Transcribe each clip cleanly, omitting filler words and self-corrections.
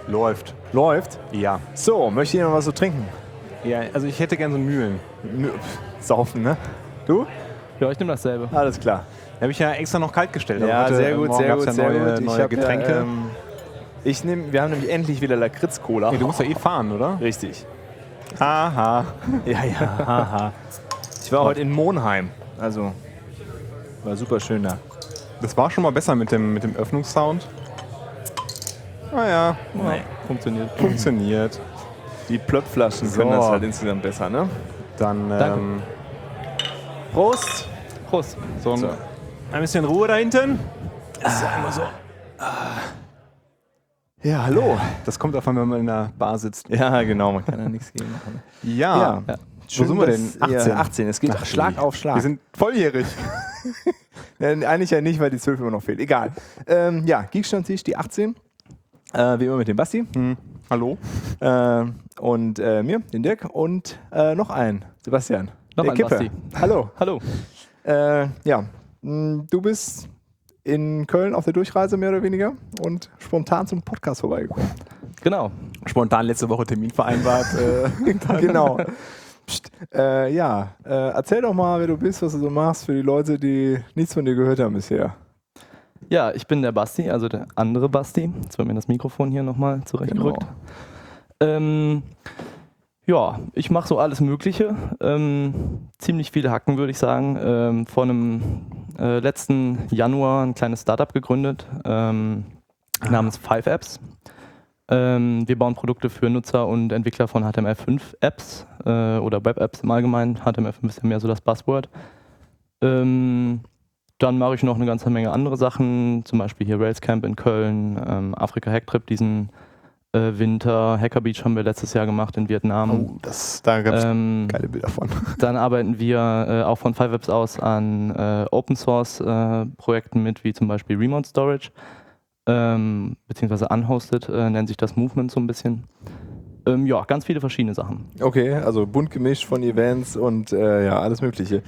Läuft. Läuft? Ja. So, möchte jemand was zu trinken? Ja, also ich hätte gerne so Mühlen. Saufen, ne? Du? Ja, ich nehme dasselbe. Alles klar. Habe ich ja extra noch kalt gestellt. Ja, heute, sehr gut, morgen sehr gab's gut, ja sehr neue, gut. neue hab Getränke. Wir haben nämlich endlich wieder Lakritz-Cola. Nee, du musst ja eh fahren, oder? Richtig. Haha. Ja, haha. Ich war heute in Monheim. Also, war super schön da. Das war schon mal besser mit dem Öffnungssound. Naja, Funktioniert. funktioniert. Die Plöppflaschen So. können das halt insgesamt besser, ne? Dann Danke. Prost! Prost. so So. ein bisschen Ruhe da hinten. Ist ja immer so. Ja, hallo. Das kommt davon, wenn man in der Bar sitzt. Ja, genau, man kann ja nichts gegen machen. Ja. Ja. Wo sind wir denn? 18. 18. Es geht Ach, Schlag auf Schlag. Wir sind volljährig. Ja, eigentlich ja nicht, weil die 12 immer noch fehlt. Egal. Ja, Geekstammtisch, die 18. Wie immer mit dem Basti. Hallo? Und mir, den Dirk. Und noch einen, Sebastian. Noch der ein Kippe. Basti. Hallo. Hallo. Ja, du bist in Köln auf der Durchreise mehr oder weniger und spontan zum Podcast vorbeigekommen. Genau. Spontan letzte Woche Termin vereinbart. Genau. Psst. Erzähl doch mal, wer du bist, was du so machst für die Leute, die nichts von dir gehört haben bisher. Ja, ich bin der Basti, also der andere Basti. Jetzt wird mir das Mikrofon hier nochmal zurechtgerückt. Ja, ich mache so alles Mögliche. Ziemlich viele Hacken, würde ich sagen. Vor einem letzten Januar ein kleines Startup gegründet namens 5 Apps. Wir bauen Produkte für Nutzer und Entwickler von HTML5-Apps oder Web-Apps im Allgemeinen. HTML5 ist ja mehr so das Buzzword. Dann mache ich noch eine ganze Menge andere Sachen, zum Beispiel hier Railscamp in Köln, Afrika Hacktrip diesen Winter, Hacker Beach haben wir letztes Jahr gemacht in Vietnam. Oh, da gab es geile Bilder von. Dann arbeiten wir auch von 5 Apps aus an Open Source Projekten mit, wie zum Beispiel Remote Storage, beziehungsweise Unhosted nennt sich das Movement so ein bisschen. Ja, ganz viele verschiedene Sachen. Okay, also bunt gemischt von Events und ja, alles Mögliche.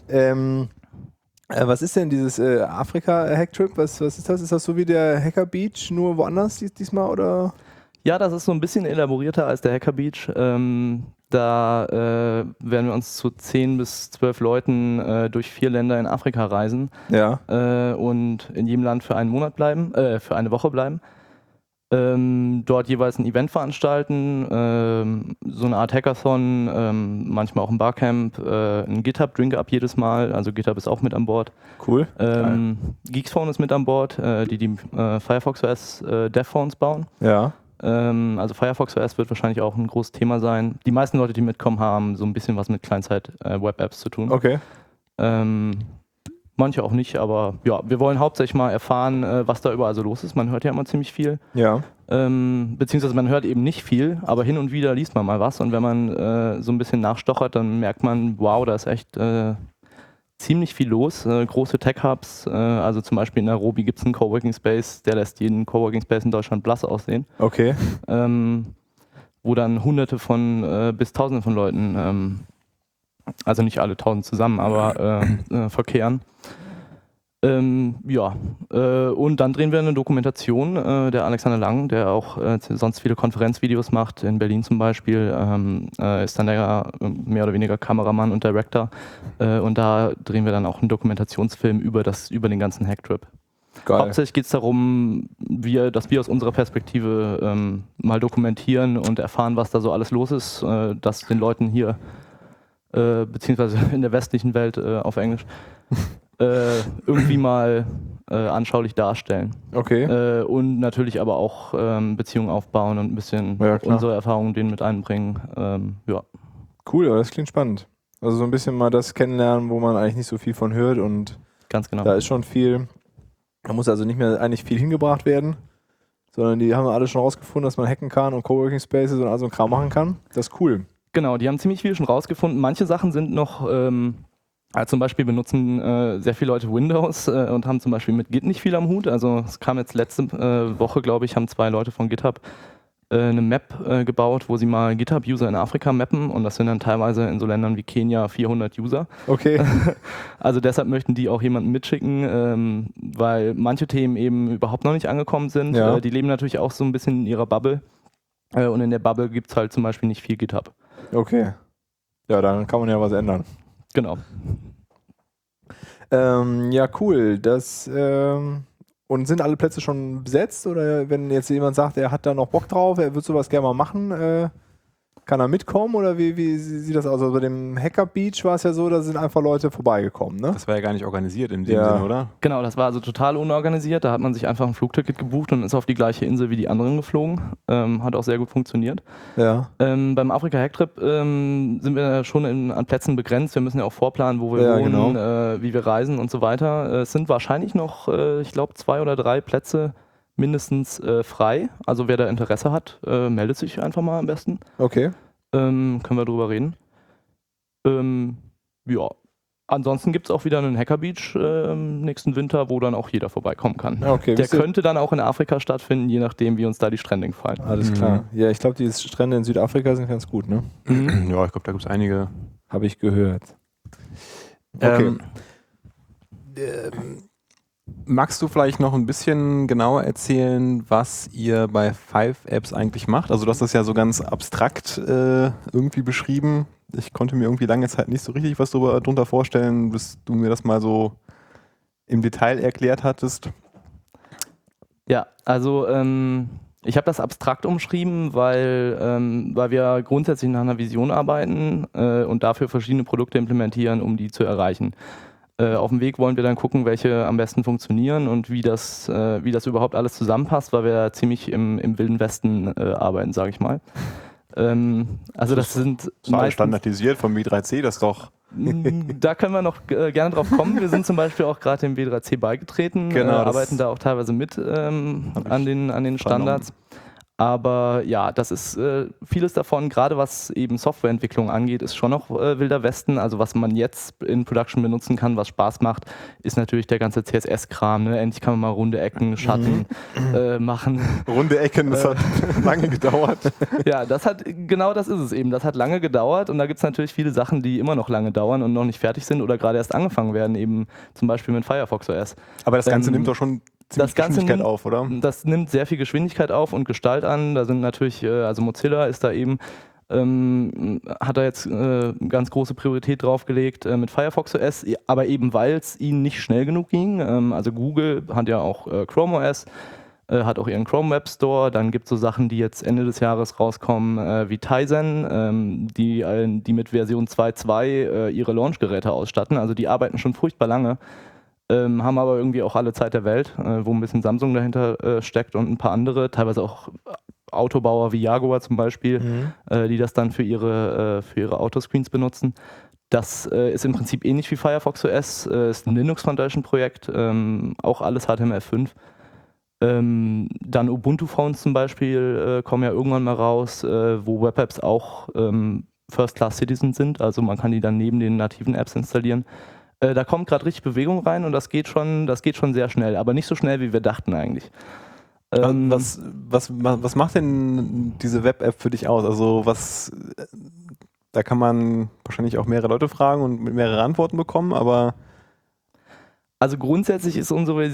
Was ist denn dieses Afrika-Hacktrip? Was ist das? Ist das so wie der Hacker Beach, nur woanders diesmal, oder? Ja, das ist so ein bisschen elaborierter als der Hacker Beach. Da werden wir uns zu 10 bis 12 Leuten durch 4 Länder in Afrika reisen Ja. und in jedem Land für einen Monat bleiben, für eine Woche bleiben. Dort jeweils ein Event veranstalten, so eine Art Hackathon, manchmal auch ein Barcamp, ein GitHub Drink-Up jedes Mal, also GitHub ist auch mit an Bord. Cool. Geeksphone ist mit an Bord, die Firefox OS Devphones bauen. Ja. Also Firefox OS wird wahrscheinlich auch ein großes Thema sein. Die meisten Leute, die mitkommen, haben so ein bisschen was mit Client-Side-Web-Apps zu tun. Okay. Manche auch nicht, aber ja, wir wollen hauptsächlich mal erfahren, was da überall so los ist. Man hört ja immer ziemlich viel. Ja. Beziehungsweise man hört eben nicht viel, aber hin und wieder liest man mal was. Und wenn man so ein bisschen nachstochert, dann merkt man, wow, da ist echt ziemlich viel los. Große Tech-Hubs, also zum Beispiel in Nairobi gibt es einen Coworking Space, der lässt jeden Coworking Space in Deutschland blass aussehen. Okay. Wo dann Hunderte von bis Tausende von Leuten, also nicht alle 1000 zusammen, aber verkehren. Ja, und dann drehen wir eine Dokumentation. Der Alexander Lang, der auch sonst viele Konferenzvideos macht, in Berlin zum Beispiel, ist dann der mehr oder weniger Kameramann und Director. Und da drehen wir dann auch einen Dokumentationsfilm über den ganzen Hacktrip. Geil. Hauptsächlich geht es darum, dass wir aus unserer Perspektive mal dokumentieren und erfahren, was da so alles los ist, dass den Leuten hier, beziehungsweise in der westlichen Welt auf Englisch, irgendwie mal anschaulich darstellen. Okay. Und natürlich aber auch Beziehungen aufbauen und ein bisschen Ja, klar. unsere Erfahrungen denen mit einbringen. Ja. Cool, aber das klingt spannend. Also so ein bisschen mal das kennenlernen, wo man eigentlich nicht so viel von hört und Ganz genau. da ist schon viel, da muss also nicht mehr eigentlich viel hingebracht werden, sondern die haben alle schon rausgefunden, dass man hacken kann und Coworking Spaces und all so ein Kram machen kann. Das ist cool. Genau, die haben ziemlich viel schon rausgefunden. Manche Sachen sind noch, zum Beispiel benutzen sehr viele Leute Windows und haben zum Beispiel mit Git nicht viel am Hut. Also es kam jetzt letzte Woche, glaube ich, haben 2 Leute von GitHub eine Map gebaut, wo sie mal GitHub-User in Afrika mappen und das sind dann teilweise in so Ländern wie Kenia 400 User. Okay. Also deshalb möchten die auch jemanden mitschicken, weil manche Themen eben überhaupt noch nicht angekommen sind. Ja. Die leben natürlich auch so ein bisschen in ihrer Bubble und in der Bubble gibt es halt zum Beispiel nicht viel GitHub. Okay. Ja, dann kann man ja was ändern. Genau. Ja, cool. Und sind alle Plätze schon besetzt? Oder wenn jetzt jemand sagt, er hat da noch Bock drauf, er würde sowas gerne mal machen, kann er mitkommen? Oder wie sieht das aus? Also bei dem Hacker Beach war es ja so, da sind einfach Leute vorbeigekommen, ne? Das war ja gar nicht organisiert in dem Ja. Sinne, oder? Genau, das war also total unorganisiert. Da hat man sich einfach ein Flugticket gebucht und ist auf die gleiche Insel wie die anderen geflogen. Hat auch sehr gut funktioniert. Ja. Beim Afrika Hacktrip sind wir schon an Plätzen begrenzt. Wir müssen ja auch vorplanen, wo wir Ja, wohnen, genau. wie wir reisen und so weiter. Es sind wahrscheinlich noch, ich glaube, 2 oder 3 Plätze mindestens frei. Also wer da Interesse hat, meldet sich einfach mal am besten. Okay. Können wir drüber reden. Ja. Ansonsten gibt es auch wieder einen Hacker Beach nächsten Winter, wo dann auch jeder vorbeikommen kann. Okay, Der könnte dann auch in Afrika stattfinden, je nachdem, wie uns da die Strände gefallen. Alles klar. Ja, ich glaube, die Strände in Südafrika sind ganz gut, ne? Ja, ich glaube, da gibt es einige. Habe ich gehört. Okay. Magst du vielleicht noch ein bisschen genauer erzählen, was ihr bei 5apps eigentlich macht? Also du hast das ja so ganz abstrakt irgendwie beschrieben. Ich konnte mir irgendwie lange Zeit nicht so richtig was darunter vorstellen, bis du mir das mal so im Detail erklärt hattest. Ja, also ich habe das abstrakt umschrieben, weil wir grundsätzlich nach einer Vision arbeiten und dafür verschiedene Produkte implementieren, um die zu erreichen. Auf dem Weg wollen wir dann gucken, welche am besten funktionieren und wie das überhaupt alles zusammenpasst, weil wir ziemlich im Wilden Westen arbeiten, sage ich mal. Also das sind Alles standardisiert vom W3C, das ist doch... Da können wir noch gerne drauf kommen. Wir sind zum Beispiel auch gerade dem W3C beigetreten, Genau, arbeiten da auch teilweise mit an den Standards. Aber ja, das ist vieles davon, gerade was eben Softwareentwicklung angeht, ist schon noch Wilder Westen. Also was man jetzt in Production benutzen kann, was Spaß macht, ist natürlich der ganze CSS-Kram. Ne? Endlich kann man mal runde Ecken, Schatten machen. Runde Ecken, das hat lange gedauert. Ja, genau das ist es eben. Das hat lange gedauert und da gibt es natürlich viele Sachen, die immer noch lange dauern und noch nicht fertig sind oder gerade erst angefangen werden, eben zum Beispiel mit Firefox OS. Aber das Ganze nimmt doch schon ziemlich Geschwindigkeit auf, oder? Das nimmt sehr viel Geschwindigkeit auf und Gestalt an. Da sind natürlich, also Mozilla ist da eben, hat da jetzt ganz große Priorität drauf gelegt mit Firefox OS, aber eben weil es ihnen nicht schnell genug ging. Also Google hat ja auch Chrome OS, hat auch ihren Chrome Web Store. Dann gibt es so Sachen, die jetzt Ende des Jahres rauskommen, wie Tizen, die mit Version 2.2 ihre Launchgeräte ausstatten. Also die arbeiten schon furchtbar lange. Haben aber irgendwie auch alle Zeit der Welt, wo ein bisschen Samsung dahinter steckt und ein paar andere, teilweise auch Autobauer wie Jaguar zum Beispiel, die das dann für ihre Autoscreens benutzen. Das ist im Prinzip ähnlich wie Firefox OS, ist ein Linux Foundation Projekt, auch alles HTML5. Dann Ubuntu Phones zum Beispiel kommen ja irgendwann mal raus, wo Web-Apps auch First-Class Citizen sind, also man kann die dann neben den nativen Apps installieren. Da kommt gerade richtig Bewegung rein und das geht schon sehr schnell, aber nicht so schnell, wie wir dachten eigentlich. Was macht denn diese Web-App für dich aus? Also da kann man wahrscheinlich auch mehrere Leute fragen und mehrere Antworten bekommen, aber... Also grundsätzlich ist unsere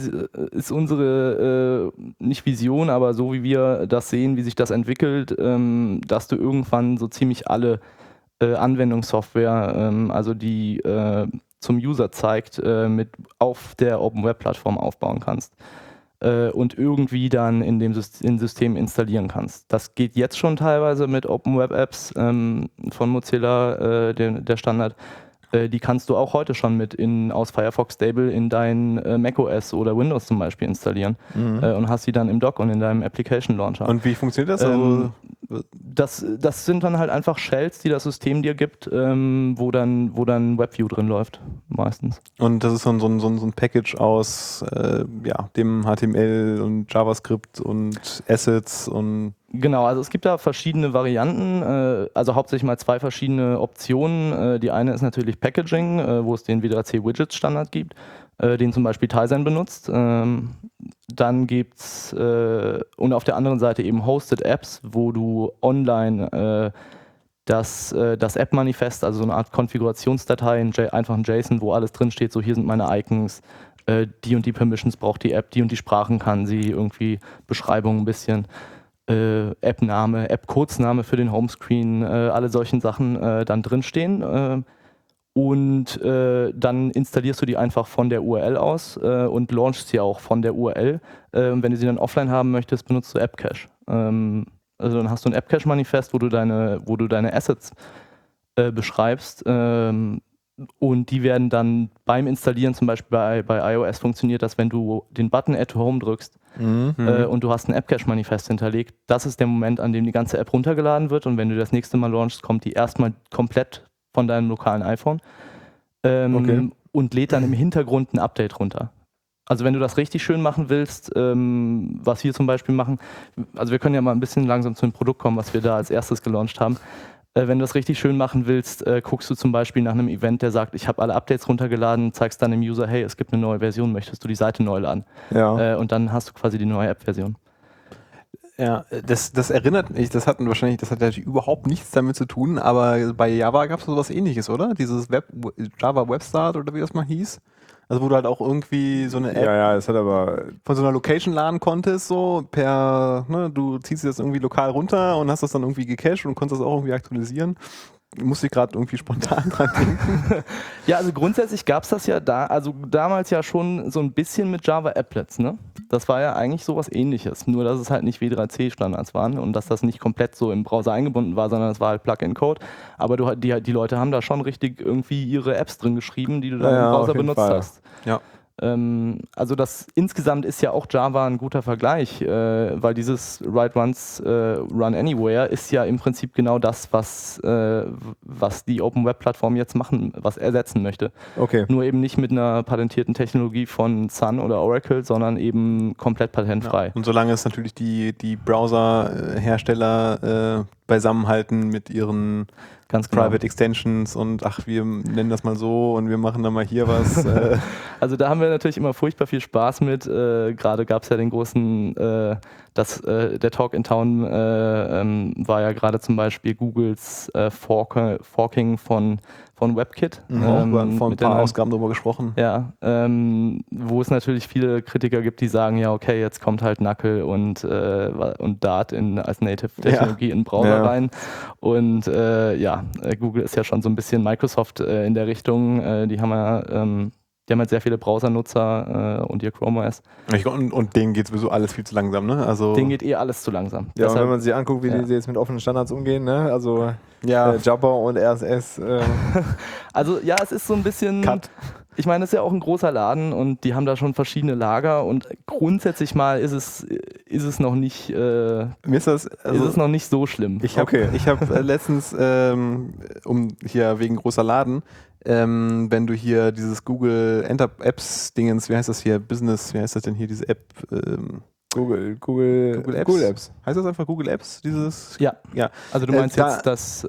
nicht Vision, aber so wie wir das sehen, wie sich das entwickelt, dass du irgendwann so ziemlich alle Anwendungssoftware, also die zum User zeigt, mit auf der Open Web Plattform aufbauen kannst und irgendwie dann in System installieren kannst. Das geht jetzt schon teilweise mit Open Web Apps von Mozilla, der Standard. Die kannst du auch heute schon aus Firefox Stable in dein macOS oder Windows zum Beispiel installieren und hast sie dann im Dock und in deinem Application Launcher. Und wie funktioniert das? Das sind dann halt einfach Shells, die das System dir gibt, wo dann WebView drin läuft, meistens. Und das ist so ein Package aus dem HTML und JavaScript und Assets und... Genau, also es gibt da verschiedene Varianten, also hauptsächlich mal 2 verschiedene Optionen. Die eine ist natürlich Packaging, wo es den W3C Widgets Standard gibt, den zum Beispiel Tizen benutzt. Dann gibt's und auf der anderen Seite eben Hosted Apps, wo du online das App-Manifest, also so eine Art Konfigurationsdatei, einfach ein JSON, wo alles drin steht, so hier sind meine Icons, die und die Permissions braucht die App, die und die Sprachen kann sie, irgendwie Beschreibung ein bisschen, App-Name, App-Codename für den Homescreen, alle solchen Sachen dann drinstehen. Und dann installierst du die einfach von der URL aus und launchst sie auch von der URL. Wenn du sie dann offline haben möchtest, benutzt du AppCache. Also dann hast du ein AppCache-Manifest, wo du deine Assets beschreibst und die werden dann beim Installieren, zum Beispiel bei iOS funktioniert das, wenn du den Button Add to Home drückst und du hast ein AppCache-Manifest hinterlegt, das ist der Moment, an dem die ganze App runtergeladen wird und wenn du das nächste Mal launchst, kommt die erstmal komplett von deinem lokalen iPhone und lädt dann im Hintergrund ein Update runter. Also wenn du das richtig schön machen willst, was wir zum Beispiel machen, also wir können ja mal ein bisschen langsam zu dem Produkt kommen, was wir da als erstes gelauncht haben. Wenn du das richtig schön machen willst, guckst du zum Beispiel nach einem Event, der sagt, ich habe alle Updates runtergeladen, zeigst dann dem User, hey, es gibt eine neue Version, möchtest du die Seite neu laden? Ja. Und dann hast du quasi die neue App-Version. Ja, das erinnert mich, das hat natürlich überhaupt nichts damit zu tun, aber bei Java gab es sowas Ähnliches, oder? Dieses Java Webstart oder wie das mal hieß. Also wo du halt auch irgendwie so eine App Das hat aber von so einer Location laden konntest, so du ziehst das irgendwie lokal runter und hast das dann irgendwie gecached und konntest das auch irgendwie aktualisieren. Musste ich gerade irgendwie spontan dran denken. Ja, also grundsätzlich gab es das ja damals ja schon so ein bisschen mit Java Applets, ne? Das war ja eigentlich sowas Ähnliches, nur dass es halt nicht W3C-Standards waren und dass das nicht komplett so im Browser eingebunden war, sondern es war halt Plug-in-Code. Aber die Leute haben da schon richtig irgendwie ihre Apps drin geschrieben, die du dann im Browser benutzt hast. Ja. Also das insgesamt ist ja auch Java ein guter Vergleich, weil dieses Write Once, Run Anywhere ist ja im Prinzip genau das, was die Open Web Plattform jetzt was ersetzen möchte. okay. Nur eben nicht mit einer patentierten Technologie von Sun oder Oracle, sondern eben komplett patentfrei. Ja. Und solange es natürlich die Browser-Hersteller beisammenhalten mit ihren Ganz genau. Private Extensions und wir nennen das mal so und wir machen dann mal hier was. Also da haben wir natürlich immer furchtbar viel Spaß mit. Gerade gab es ja den großen, der Talk in Town war ja gerade zum Beispiel Googles Forking von WebKit. Vor ein paar Ausgaben darüber gesprochen. Ja, wo es natürlich viele Kritiker gibt, die sagen, ja okay, jetzt kommt halt Knuckle und Dart als Native-Technologie in den Browser rein. Und Google ist ja schon so ein bisschen Microsoft in der Richtung. Die haben halt sehr viele Browsernutzer und ihr Chrome OS. Und denen geht sowieso alles viel zu langsam, ne? Also denen geht alles zu langsam. Ja, deshalb, und wenn man sich anguckt, wie die jetzt mit offenen Standards umgehen, ne? Also Java und RSS. Also ja, es ist so ein bisschen... Cut. Ich meine, es ist ja auch ein großer Laden und die haben da schon verschiedene Lager und grundsätzlich mal ist es noch nicht mir ist es noch nicht so schlimm. Ich habe letztens hier wegen großer Laden, wenn du hier dieses Google Apps Dingens, wie heißt das hier, Business, wie heißt das denn hier, diese App? Google Apps. Heißt das einfach Google Apps? Dieses? Ja. Also du meinst jetzt das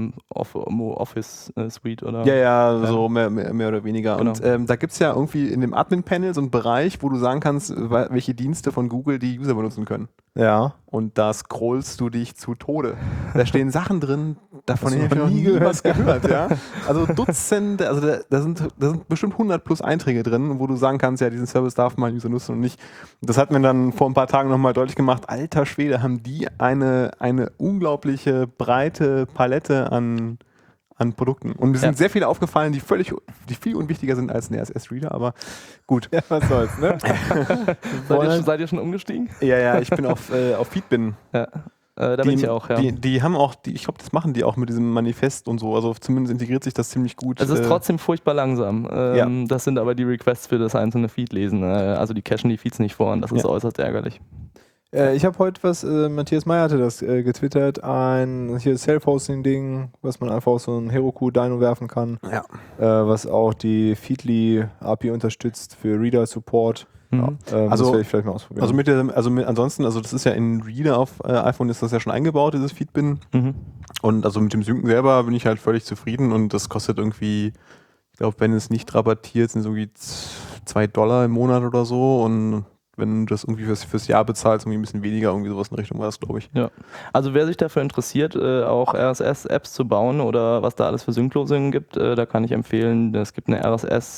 Office Suite oder? Ja, so mehr oder weniger. Genau. Und da gibt es ja irgendwie in dem Admin-Panel so einen Bereich, wo du sagen kannst, welche Dienste von Google die User benutzen können. Ja. Und da scrollst du dich zu Tode. Da stehen Sachen drin, davon habe ich noch nie was gehört. Ja? Also Dutzende, also da sind bestimmt 100 plus Einträge drin, wo du sagen kannst, ja, diesen Service darf mal ein User nutzen und nicht. Das hat mir dann vor ein paar Tagen nochmal deutlich gemacht, alter Schwede, haben die eine unglaubliche breite Palette an Produkten. Und mir sind sehr viele aufgefallen, die viel unwichtiger sind als ein RSS-Reader, aber gut. Ja, was soll's, ne? Seid ihr schon umgestiegen? Ja, ich bin auf Feedbin. Ja. Da bin ich auch, ja. Die haben auch, ich glaube, das machen die auch mit diesem Manifest und so. Also zumindest integriert sich das ziemlich gut. Es ist trotzdem furchtbar langsam. Das sind aber die Requests für das einzelne Feed lesen. Also die cachen die Feeds nicht vor und das ist äußerst ärgerlich. Ich habe heute Matthias Meyer hatte das getwittert, ein Self-Hosting-Ding, was man einfach auf so ein Heroku-Dino werfen kann. Ja. Was auch die Feedly API unterstützt für Reader-Support. Das werde ich vielleicht mal ausprobieren. Ansonsten, das ist ja in Reader auf iPhone ist das ja schon eingebaut, dieses Feedbin. Und also mit dem Synken selber bin ich halt völlig zufrieden und das kostet irgendwie, ich glaube, wenn es nicht rabattiert, sind so irgendwie $2 im Monat oder so und wenn du das irgendwie fürs Jahr bezahlst, irgendwie ein bisschen weniger, irgendwie sowas in Richtung war das, glaube ich. Ja. Also wer sich dafür interessiert, auch RSS-Apps zu bauen oder was da alles für Sync-Lösungen gibt, da kann ich empfehlen, es gibt eine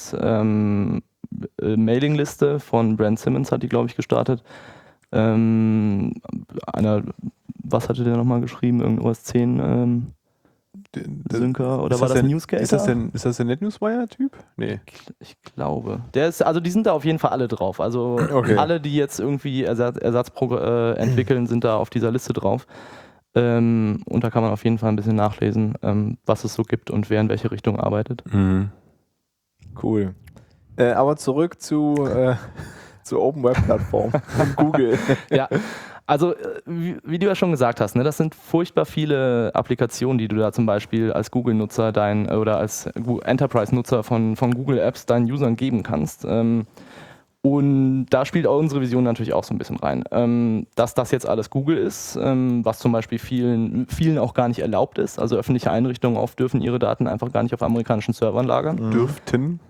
RSS-Mailing-Liste von Brent Simmons, hat die, glaube ich, gestartet. Was hatte der nochmal geschrieben? Irgendein OS 10 Syncer oder war das Newsgator? Ist das der NetNewsWire-Typ? Nee. Ich glaube. Also die sind da auf jeden Fall alle drauf. Also alle, die jetzt irgendwie Ersatz entwickeln, sind da auf dieser Liste drauf. Und da kann man auf jeden Fall ein bisschen nachlesen, was es so gibt und wer in welche Richtung arbeitet. Mhm. Cool. Aber zurück zur Open Web Plattform von Google. Ja. Also, wie du ja schon gesagt hast, ne, das sind furchtbar viele Applikationen, die du da zum Beispiel als Google-Nutzer oder als Enterprise-Nutzer von Google Apps deinen Usern geben kannst. Und da spielt auch unsere Vision natürlich auch so ein bisschen rein. Dass das jetzt alles Google ist, was zum Beispiel vielen auch gar nicht erlaubt ist. Also öffentliche Einrichtungen oft dürfen ihre Daten einfach gar nicht auf amerikanischen Servern lagern. Dürften.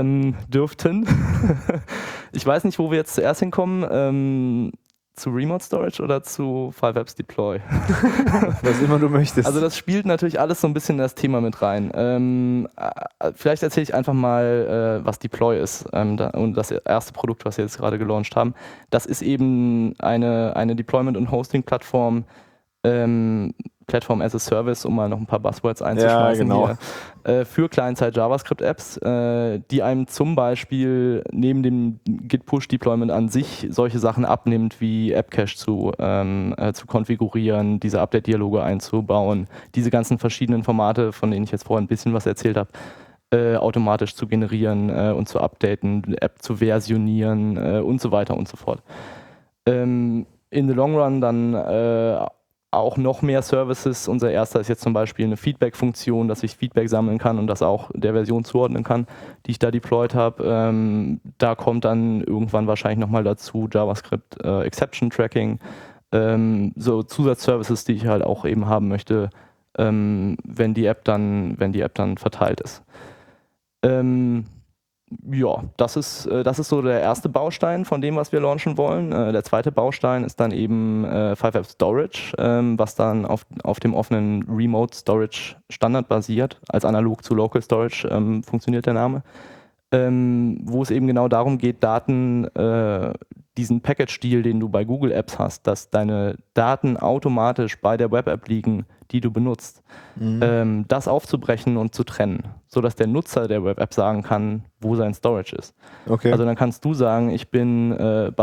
Ich weiß nicht, wo wir jetzt zuerst hinkommen. Zu Remote Storage oder zu 5apps Deploy? Was immer du möchtest. Also das spielt natürlich alles so ein bisschen in das Thema mit rein. Vielleicht erzähle ich einfach mal, was Deploy ist. Und das erste Produkt, was wir jetzt gerade gelauncht haben, das ist eben eine Deployment- und Hosting-Plattform, Platform as a Service, um mal noch ein paar Buzzwords einzuschmeißen, ja, genau. hier, für Client-Side-JavaScript-Apps, die einem zum Beispiel neben dem Git-Push-Deployment an sich solche Sachen abnimmt, wie App-Cache zu konfigurieren, diese Update-Dialoge einzubauen, diese ganzen verschiedenen Formate, von denen ich jetzt vorhin ein bisschen was erzählt habe, automatisch zu generieren und zu updaten, die App zu versionieren und so weiter und so fort. In the long run dann auch noch mehr Services. Unser erster ist jetzt zum Beispiel eine Feedback-Funktion, dass ich Feedback sammeln kann und das auch der Version zuordnen kann, die ich da deployed habe. Da kommt dann irgendwann wahrscheinlich nochmal dazu JavaScript Exception Tracking, so Zusatzservices, die ich halt auch eben haben möchte, wenn die App dann verteilt ist. Ja, das ist so der erste Baustein von dem, was wir launchen wollen. Der zweite Baustein ist dann eben 5apps Storage, was dann auf dem offenen Remote Storage Standard basiert. Als analog zu Local Storage funktioniert der Name. Wo es eben genau darum geht, Daten, diesen Package-Deal, den du bei Google Apps hast, dass deine Daten automatisch bei der Web-App liegen, die du benutzt, das aufzubrechen und zu trennen, sodass der Nutzer der Web-App sagen kann, wo sein Storage ist. Okay. Also dann kannst du sagen, ich bin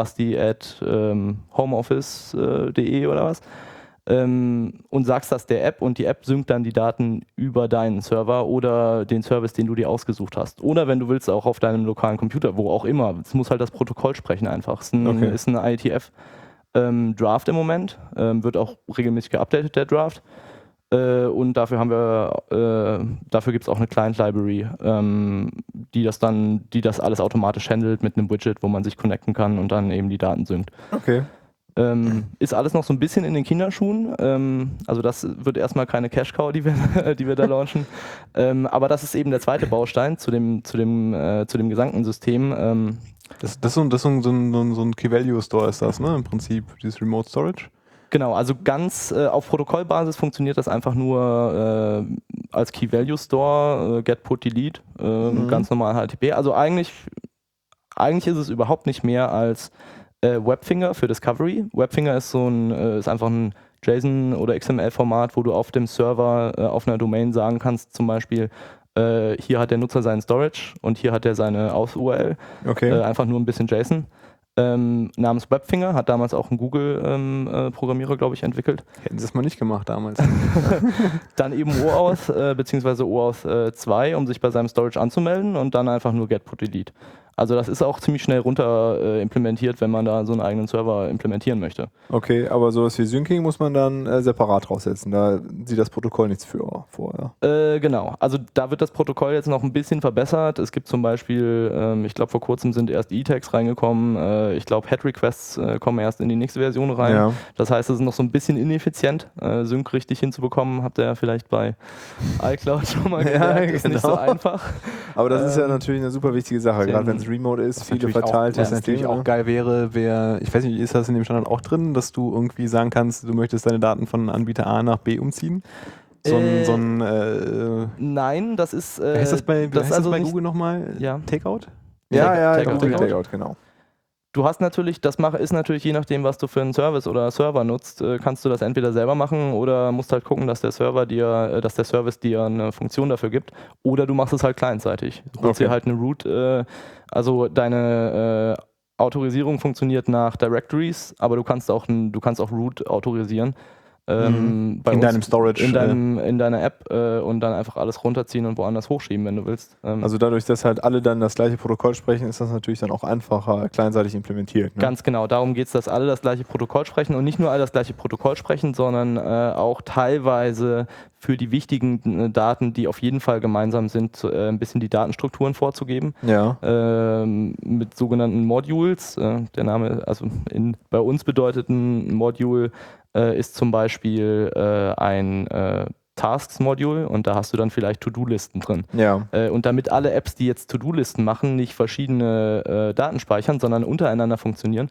basti@homeoffice.de oder was, und sagst das der App und die App synkt dann die Daten über deinen Server oder den Service, den du dir ausgesucht hast. Oder wenn du willst, auch auf deinem lokalen Computer, wo auch immer. Es muss halt das Protokoll sprechen einfach. Es ist ein IETF Draft im Moment, wird auch regelmäßig geupdatet, der Draft. Und dafür gibt es auch eine Client-Library, die das alles automatisch handelt mit einem Widget, wo man sich connecten kann und dann eben die Daten synkt. Okay. Ist alles noch so ein bisschen in den Kinderschuhen. Also das wird erstmal keine Cash-Cow, die wir da launchen. Aber das ist eben der zweite Baustein zu dem gesamten System. Das ist so ein Key-Value-Store ist das, ne? Im Prinzip, dieses Remote Storage. Genau, also ganz auf Protokollbasis funktioniert das einfach nur als Key-Value-Store, Get, Put, Delete, ganz normal HTTP. Also eigentlich ist es überhaupt nicht mehr als Webfinger für Discovery. Webfinger ist ist einfach ein JSON- oder XML-Format, wo du auf dem Server auf einer Domain sagen kannst, zum Beispiel, hier hat der Nutzer seinen Storage und hier hat er seine Aus-URL. Okay. Einfach nur ein bisschen JSON. Namens Webfinger, hat damals auch ein Google-Programmierer, glaube ich, entwickelt. Hätten sie es mal nicht gemacht damals. Dann eben OAuth, beziehungsweise OAuth 2, um sich bei seinem Storage anzumelden und dann einfach nur Get, Put, Delete. Also das ist auch ziemlich schnell runter implementiert, wenn man da so einen eigenen Server implementieren möchte. Okay, aber sowas wie Syncing muss man dann separat draufsetzen. Da sieht das Protokoll nichts für vorher. Genau, also da wird das Protokoll jetzt noch ein bisschen verbessert. Es gibt zum Beispiel, ich glaube vor kurzem sind erst E-Tags reingekommen. Ich glaube Head-Requests kommen erst in die nächste Version rein. Ja. Das heißt, es ist noch so ein bisschen ineffizient, Sync richtig hinzubekommen. Habt ihr ja vielleicht bei iCloud schon mal gemerkt. Ist nicht so einfach. Aber das ist ja natürlich eine super wichtige Sache, gerade wenn als Remote ist, Was viele natürlich verteilte was natürlich auch geil wäre, ich weiß nicht, ist das in dem Standard auch drin, dass du irgendwie sagen kannst, du möchtest deine Daten von Anbieter A nach B umziehen? Nein, das ist. Heißt das bei nicht, Google nochmal? Ja. Takeout? Ja, Takeout. Google Takeout, genau. Du hast natürlich, ist natürlich je nachdem, was du für einen Service oder Server nutzt, kannst du das entweder selber machen oder musst halt gucken, dass der Service dir eine Funktion dafür gibt, oder du machst es halt clientseitig. Du holst dir halt eine Root, also deine Autorisierung funktioniert nach Directories, aber du kannst auch Root autorisieren. In deinem Storage. In deiner App und dann einfach alles runterziehen und woanders hochschieben, wenn du willst. Also dadurch, dass halt alle dann das gleiche Protokoll sprechen, ist das natürlich dann auch einfacher clientseitig implementiert. Ne? Ganz genau, darum geht es, dass alle das gleiche Protokoll sprechen und nicht nur alle das gleiche Protokoll sprechen, sondern auch teilweise für die wichtigen Daten, die auf jeden Fall gemeinsam sind, ein bisschen die Datenstrukturen vorzugeben. Ja. Mit sogenannten Modules. Der Name, also bei uns bedeutet ein Module, ist zum Beispiel ein Tasks-Module und da hast du dann vielleicht To-Do-Listen drin. Ja. Und damit alle Apps, die jetzt To-Do-Listen machen, nicht verschiedene Daten speichern, sondern untereinander funktionieren,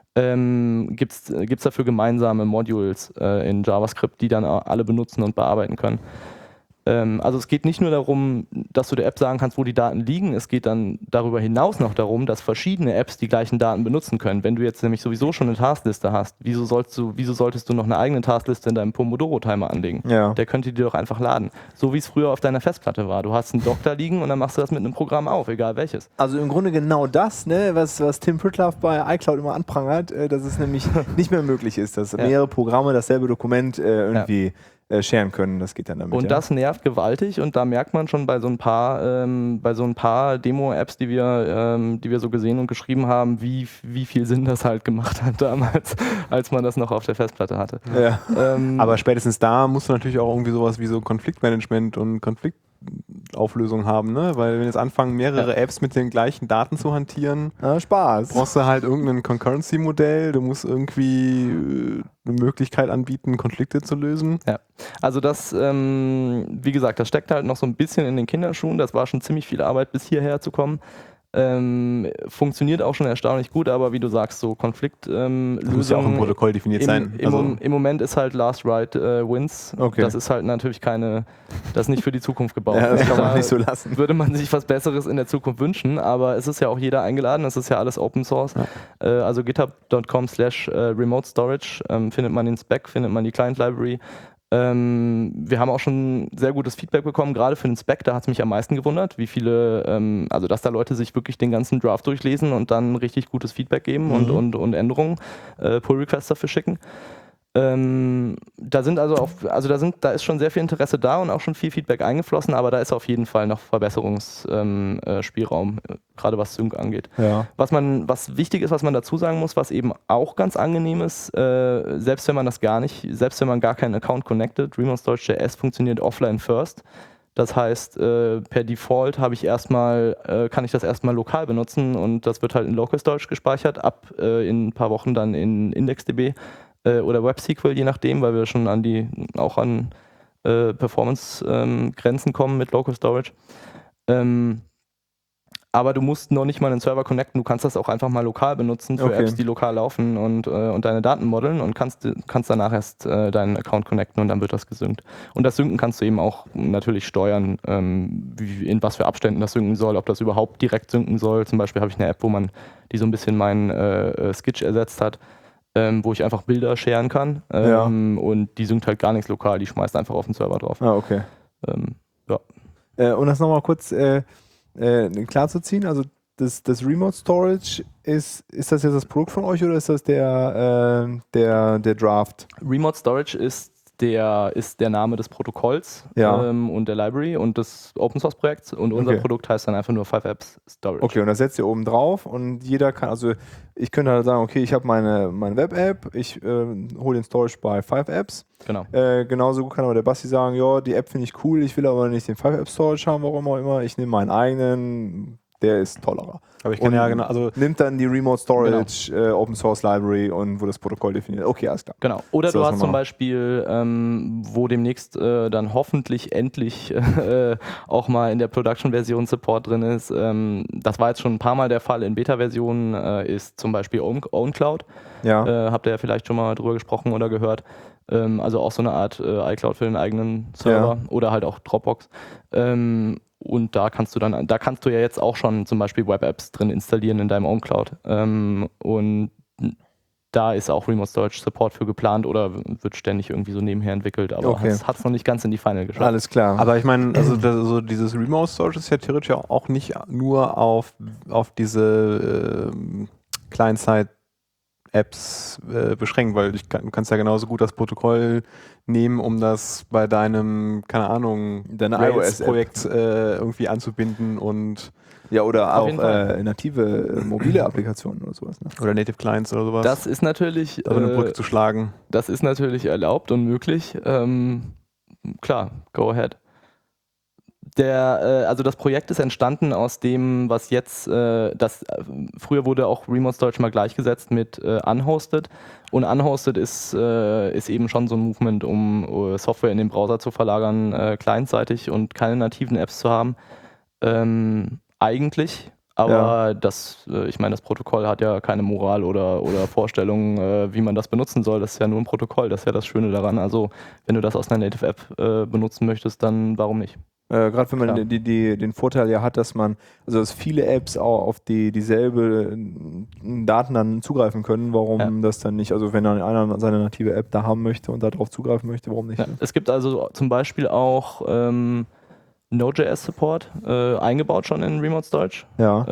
gibt's dafür gemeinsame Modules in JavaScript, die dann alle benutzen und bearbeiten können. Also es geht nicht nur darum, dass du der App sagen kannst, wo die Daten liegen, es geht dann darüber hinaus noch darum, dass verschiedene Apps die gleichen Daten benutzen können. Wenn du jetzt nämlich sowieso schon eine Taskliste hast, wieso solltest du noch eine eigene Taskliste in deinem Pomodoro-Timer anlegen? Ja. Der könnte dir doch einfach laden. So wie es früher auf deiner Festplatte war. Du hast einen Dock da liegen und dann machst du das mit einem Programm auf, egal welches. Also im Grunde genau das, ne, was Tim Pritlove bei iCloud immer anprangert, dass es nämlich nicht mehr möglich ist, dass mehrere Programme dasselbe Dokument irgendwie sharen können. Das geht dann damit. Und das nervt gewaltig und da merkt man schon bei so ein paar Demo-Apps, die wir so gesehen und geschrieben haben, wie viel Sinn das halt gemacht hat damals, als man das noch auf der Festplatte hatte. Ja. Aber spätestens da musst du natürlich auch irgendwie sowas wie so Konfliktmanagement und Konfliktauflösung haben, ne? Weil wenn jetzt anfangen, mehrere Apps mit den gleichen Daten zu hantieren, Spaß. brauchst du halt irgendein Concurrency-Modell, du musst irgendwie eine Möglichkeit anbieten, Konflikte zu lösen. Ja, also das, wie gesagt, das steckt halt noch so ein bisschen in den Kinderschuhen, das war schon ziemlich viel Arbeit, bis hierher zu kommen. Funktioniert auch schon erstaunlich gut, aber wie du sagst, so Konfliktlösungen. Das muss ja auch im Protokoll definiert sein. Im Moment ist halt Last Write Wins. Okay. Das ist halt natürlich das ist nicht für die Zukunft gebaut. Ja, das kann man nicht so lassen. Würde man sich was Besseres in der Zukunft wünschen, aber es ist ja auch jeder eingeladen, es ist ja alles Open Source. Ja. Also github.com/remote storage findet man den Spec, findet man die Client Library. Wir haben auch schon sehr gutes Feedback bekommen, gerade für den Spec, da hat es mich am meisten gewundert, wie viele, also dass da Leute sich wirklich den ganzen Draft durchlesen und dann richtig gutes Feedback geben und Änderungen, Pull-Requests dafür schicken. Da ist schon sehr viel Interesse da und auch schon viel Feedback eingeflossen, aber da ist auf jeden Fall noch Verbesserungsspielraum, gerade was Sync angeht. Ja. Was wichtig ist, was man dazu sagen muss, was eben auch ganz angenehm ist, selbst wenn man gar keinen Account connected, Remote Storage.js funktioniert offline first. Das heißt, per Default kann ich das erstmal lokal benutzen und das wird halt in Local Storage gespeichert, in ein paar Wochen dann in IndexDB oder WebSQL, je nachdem, weil wir schon an Performance-Grenzen kommen mit Local Storage. Aber du musst noch nicht mal einen Server connecten, du kannst das auch einfach mal lokal benutzen für Apps, die lokal laufen und deine Daten modeln und kannst danach erst deinen Account connecten und dann wird das gesynkt. Und das Synken kannst du eben auch natürlich steuern, in was für Abständen das synken soll, ob das überhaupt direkt synken soll. Zum Beispiel habe ich eine App, die so ein bisschen meinen Skitch ersetzt hat, wo ich einfach Bilder sharen kann und die synkt halt gar nichts lokal, die schmeißt einfach auf den Server drauf. Ah, okay. Und das nochmal kurz klar zu ziehen, also das Remote Storage, ist das jetzt das Produkt von euch oder ist das der Draft? Remote Storage ist der Name des Protokolls und der Library und des Open Source Projekts und unser Produkt heißt dann einfach nur 5apps Storage. Okay, und das setzt ihr oben drauf und jeder kann, also ich könnte halt sagen, okay, ich habe meine Web-App, ich hole den Storage bei 5apps. Genau. Genauso gut kann aber der Basti sagen, ja, die App finde ich cool, ich will aber nicht den 5app Storage haben, warum auch immer, ich nehme meinen eigenen der ist tollerer. Aber ich kann Und ja genau, also nimmt dann die Remote Storage, Open Source Library und wo das Protokoll definiert. Okay, alles klar. Genau. Oder So, du das hast zum nochmal. Beispiel, wo demnächst dann hoffentlich endlich auch mal in der Production-Version Support drin ist. Das war jetzt schon ein paar Mal der Fall in Beta-Versionen, ist zum Beispiel OwnCloud. Ja. Habt ihr ja vielleicht schon mal drüber gesprochen oder gehört. Also auch so eine Art iCloud für den eigenen Server oder halt auch Dropbox. Und da kannst du ja jetzt auch schon zum Beispiel Web-Apps drin installieren in deinem OwnCloud. Und da ist auch Remote Storage Support für geplant oder wird ständig irgendwie so nebenher entwickelt, aber Okay. hat es noch nicht ganz in die Final geschafft. Alles klar. aber ich meine, also so dieses Remote Storage ist ja theoretisch ja auch nicht nur auf diese Client-Side-Apps beschränkt, weil du kannst ja genauso gut das Protokoll nehmen, um das bei deinem, keine Ahnung, Deine Rails-Projekt irgendwie anzubinden und ja, oder Auf auch jeden Fall. native mobile Applikationen oder sowas. Ne? oder Native Clients oder sowas. Das ist natürlich, also eine Brücke zu schlagen. das ist natürlich erlaubt und möglich. Klar, go ahead. Also das Projekt ist entstanden aus dem, was jetzt, früher wurde auch Remote Storage mal gleichgesetzt mit Unhosted. Und Unhosted ist eben schon so ein Movement, um Software in den Browser zu verlagern, clientseitig und keine nativen Apps zu haben. Eigentlich. Aber ich meine, das Protokoll hat ja keine Moral oder Vorstellungen, wie man das benutzen soll. Das ist ja nur ein Protokoll, das ist ja das Schöne daran. Also wenn du das aus einer Native App benutzen möchtest, dann warum nicht? Gerade wenn man Klar. den Vorteil ja hat, dass dass viele Apps auch auf dieselbe Daten dann zugreifen können, warum das dann nicht, also wenn dann einer seine native App da haben möchte und darauf zugreifen möchte, warum nicht? Ja. Ne? Es gibt also zum Beispiel auch Node.js-Support eingebaut schon in Remote Storage. Ja.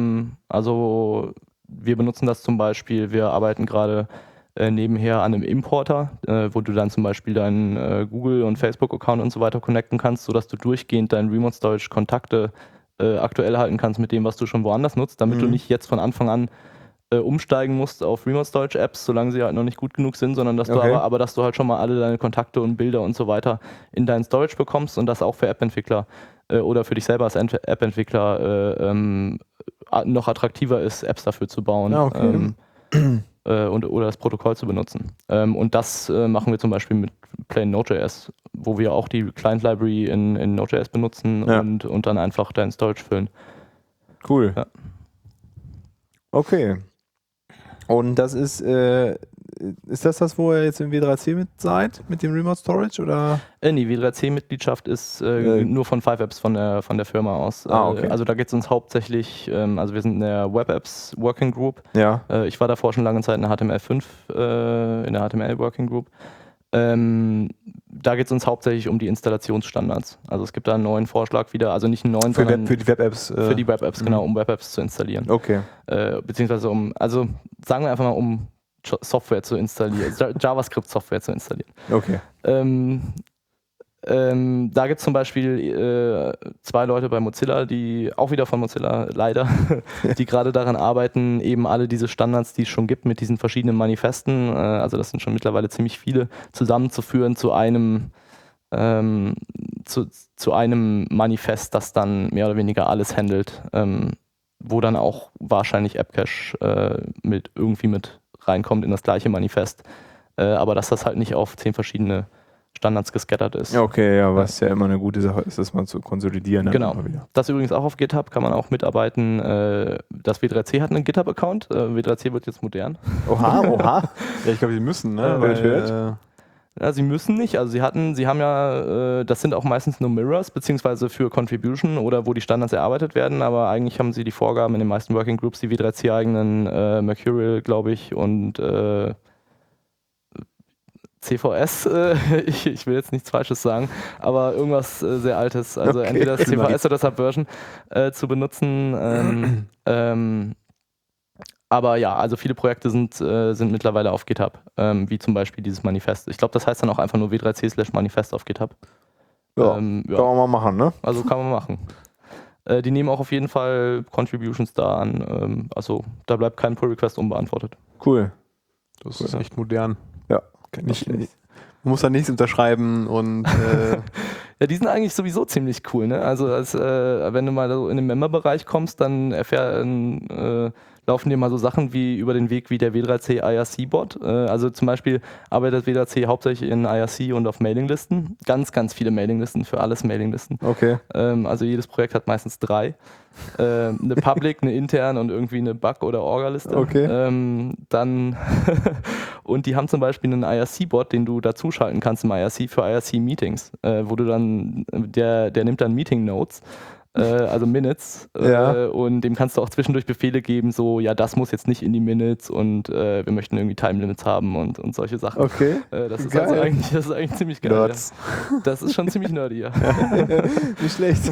Also wir benutzen das zum Beispiel, wir arbeiten gerade nebenher an einem Importer, wo du dann zum Beispiel deinen Google- und Facebook-Account und so weiter connecten kannst, sodass du durchgehend deinen Remote Storage-Kontakte aktuell halten kannst mit dem, was du schon woanders nutzt, damit du nicht jetzt von Anfang an umsteigen musst auf Remote Storage Apps, solange sie halt noch nicht gut genug sind, sondern dass du dass du halt schon mal alle deine Kontakte und Bilder und so weiter in deinen Storage bekommst und das auch für App-Entwickler oder für dich selber als App-Entwickler noch attraktiver ist, Apps dafür zu bauen. Ja, okay. Oder das Protokoll zu benutzen. Und das machen wir zum Beispiel mit Plain Node.js, wo wir auch die Client-Library in Node.js benutzen und dann einfach deinen Storage füllen. Cool. Ja. Okay. Und das ist das, wo ihr jetzt im W3C mit seid, mit dem Remote Storage, oder? Die W3C-Mitgliedschaft ist nur von 5apps von der Firma aus. Okay. Also da geht es uns hauptsächlich, also wir sind in der Web-Apps Working Group. Ja. Ich war davor schon lange Zeit in der HTML5, in der HTML Working Group. Da geht es uns hauptsächlich um die Installationsstandards. Also es gibt da einen neuen Vorschlag wieder, also nicht einen neuen, sondern Für die Web-Apps. für die Web-Apps, genau, um Web-Apps zu installieren. Okay. Beziehungsweise also sagen wir einfach mal, um Software zu installieren, JavaScript-Software zu installieren. Okay. Da gibt es zum Beispiel 2 Leute bei Mozilla, die auch wieder von Mozilla leider, die gerade daran arbeiten, eben alle diese Standards, die es schon gibt mit diesen verschiedenen Manifesten, also das sind schon mittlerweile ziemlich viele, zusammenzuführen zu einem zu einem Manifest, das dann mehr oder weniger alles handelt, wo dann auch wahrscheinlich AppCache mit reinkommt in das gleiche Manifest, aber dass das halt nicht auf 10 verschiedene Standards gescattert ist. Okay, ja, was ja immer eine gute Sache ist, das mal zu konsolidieren. Dann Genau. immer wieder. Das übrigens auch auf GitHub, kann man auch mitarbeiten. Das W3C hat einen GitHub-Account. W3C wird jetzt modern. Oha. Ja, ich glaube, die müssen, ne? Hört. Ja, sie müssen nicht. Also sie haben ja, das sind auch meistens nur Mirrors, beziehungsweise für Contribution oder wo die Standards erarbeitet werden, aber eigentlich haben sie die Vorgaben in den meisten Working Groups, die W3C-eigenen Mercurial, glaube ich, und CVS, ich will jetzt nichts Falsches sagen, aber irgendwas sehr Altes, also Okay. entweder das CVS oder Subversion zu benutzen. Aber ja, also viele Projekte sind mittlerweile auf GitHub, wie zum Beispiel dieses Manifest. Ich glaube, das heißt dann auch einfach nur W3C/Manifest auf GitHub. Ja, kann man mal machen, ne? Also kann man machen. Die nehmen auch auf jeden Fall Contributions da an. Also da bleibt kein Pull-Request unbeantwortet. Cool. Das ist echt modern. Ja. Man muss da nichts unterschreiben und Ja, die sind eigentlich sowieso ziemlich cool, ne? Also wenn du mal so in den Member-Bereich kommst, dann laufen dir mal so Sachen wie über den Weg wie der W3C IRC-Bot. Also zum Beispiel arbeitet W3C hauptsächlich in IRC und auf Mailinglisten. Ganz, ganz viele Mailinglisten, für alles Mailinglisten. Okay. Also jedes Projekt hat meistens 3. Eine Public, eine interne und irgendwie eine Bug- oder Orga-Liste. Okay. Dann und die haben zum Beispiel einen IRC-Bot, den du dazuschalten kannst im IRC für IRC-Meetings, wo du dann, der nimmt dann Meeting-Notes, also Minutes, und dem kannst du auch zwischendurch Befehle geben, so, ja, das muss jetzt nicht in die Minutes und wir möchten irgendwie Time-Limits haben und solche Sachen. Okay. Das ist Geil. also eigentlich ziemlich geil. Nerds. Ja. Das ist schon ziemlich nerdy, ja. Nicht schlecht.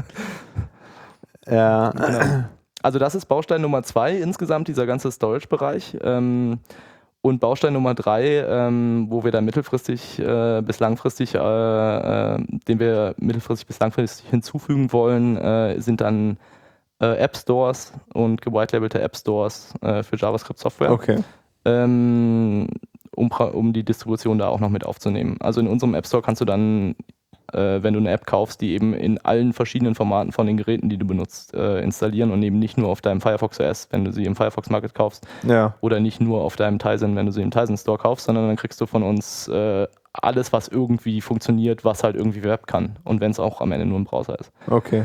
Ja. Genau. Also das ist Baustein Nummer 2 insgesamt, dieser ganze Storage-Bereich. Und Baustein Nummer 3, wo wir dann mittelfristig bis langfristig, den wir mittelfristig bis langfristig hinzufügen wollen, sind dann App Stores und gewhitelabelte App Stores für JavaScript-Software. Okay. Um die Distribution da auch noch mit aufzunehmen. Also in unserem App Store kannst du dann, wenn du eine App kaufst, die eben in allen verschiedenen Formaten von den Geräten, die du benutzt, installieren und eben nicht nur auf deinem Firefox OS, wenn du sie im Firefox Market kaufst, oder nicht nur auf deinem Tizen, wenn du sie im Tizen Store kaufst, sondern dann kriegst du von uns alles, was irgendwie funktioniert, was halt irgendwie Web kann. Und wenn es auch am Ende nur ein Browser ist. Okay.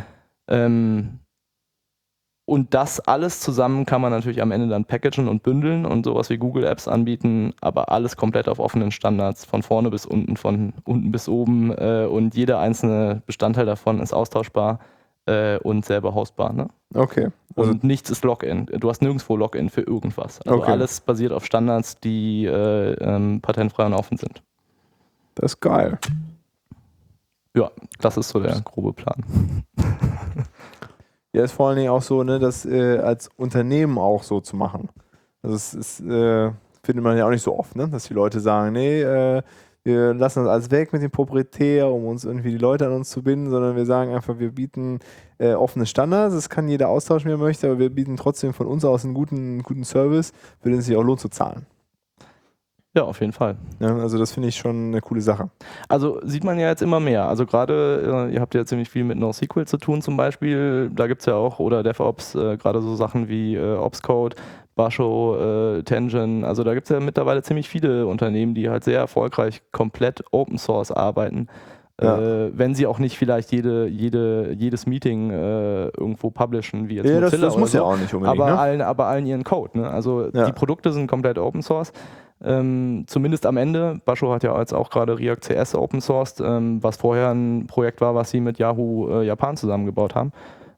Und das alles zusammen kann man natürlich am Ende dann packagen und bündeln und sowas wie Google Apps anbieten, aber alles komplett auf offenen Standards, von vorne bis unten, von unten bis oben, und jeder einzelne Bestandteil davon ist austauschbar und selber hostbar. Ne? Okay. Also und nichts ist Login. Du hast nirgendwo Login für irgendwas. Also alles basiert auf Standards, die patentfrei und offen sind. Das ist geil. Ja, das ist so der grobe Plan. Ja, ist vor allen Dingen auch so, ne, das als Unternehmen auch so zu machen. Also es ist, findet man ja auch nicht so oft, ne, dass die Leute sagen, nee, wir lassen das alles weg mit dem Proprietär, um uns irgendwie die Leute an uns zu binden, sondern wir sagen einfach, wir bieten offene Standards, das kann jeder austauschen, wie er möchte, aber wir bieten trotzdem von uns aus einen guten Service, für den es sich auch lohnt zu zahlen. Ja, auf jeden Fall. Ja, also das finde ich schon eine coole Sache. Also sieht man ja jetzt immer mehr. Also gerade, ihr habt ja ziemlich viel mit NoSQL zu tun zum Beispiel. Da gibt es ja auch, oder DevOps, gerade so Sachen wie Opscode, Basho, Tengen. Also da gibt es ja mittlerweile ziemlich viele Unternehmen, die halt sehr erfolgreich komplett Open Source arbeiten. Ja. Wenn sie auch nicht vielleicht jedes Meeting irgendwo publishen, wie jetzt Mozilla das muss so, ja auch nicht unbedingt. Aber allen ihren Code. Ne? Also die Produkte sind komplett Open Source. Zumindest am Ende. Basho hat ja jetzt auch gerade React.js open sourced, was vorher ein Projekt war, was sie mit Yahoo Japan zusammengebaut haben.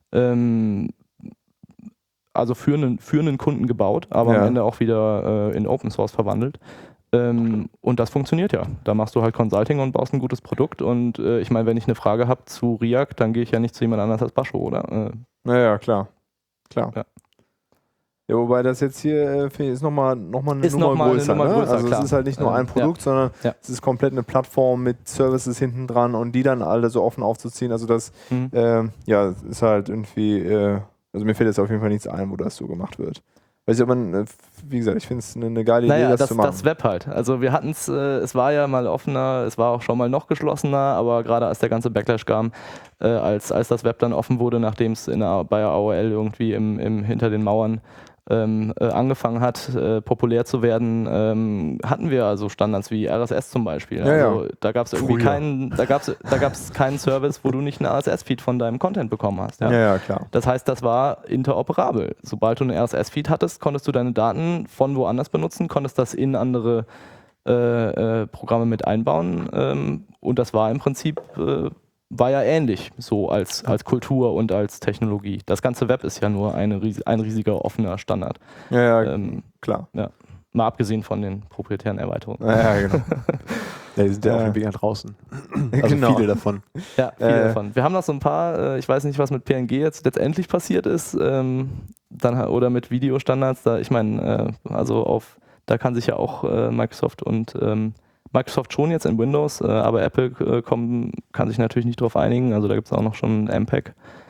Also für einen Kunden gebaut, aber am Ende auch wieder in Open Source verwandelt. Und das funktioniert ja. Da machst du halt Consulting und baust ein gutes Produkt. Und ich meine, wenn ich eine Frage habe zu React, dann gehe ich ja nicht zu jemand anders als Basho, oder? Naja, klar. Ja. Ja, wobei das jetzt hier ist nochmal eine Nummer größer. Also klar. Es ist halt nicht nur ein Produkt, sondern es ist komplett eine Plattform mit Services hinten dran und die dann alle so offen aufzuziehen. Also das ist halt irgendwie, also mir fällt jetzt auf jeden Fall nichts ein, wo das so gemacht wird. Weiß ich, aber wie gesagt, ich finde es eine geile Idee, das zu machen. Das Web halt. Also wir hatten es war ja mal offener, es war auch schon mal noch geschlossener, aber gerade als der ganze Backlash kam, als das Web dann offen wurde, nachdem es bei AOL irgendwie hinter den Mauern angefangen hat, populär zu werden, hatten wir also Standards wie RSS zum Beispiel. Also da gab es irgendwie keinen Service, wo du nicht einen RSS-Feed von deinem Content bekommen hast. Ja, klar. Das heißt, das war interoperabel. Sobald du einen RSS-Feed hattest, konntest du deine Daten von woanders benutzen, konntest das in andere Programme mit einbauen, und das war im Prinzip war ja ähnlich so als Kultur und als Technologie. Das ganze Web ist ja nur ein riesiger offener Standard. Ja, klar. Ja. Mal abgesehen von den proprietären Erweiterungen. Ja, genau. Die sind ja auf dem Weg nach draußen. Also viele davon. Ja, viele davon. Wir haben noch so ein paar, ich weiß nicht, was mit PNG jetzt letztendlich passiert ist, oder mit Videostandards. Da, ich meine, da kann sich ja auch Microsoft schon jetzt in Windows, aber Apple kann sich natürlich nicht drauf einigen. Also da gibt es auch noch schon MPEG.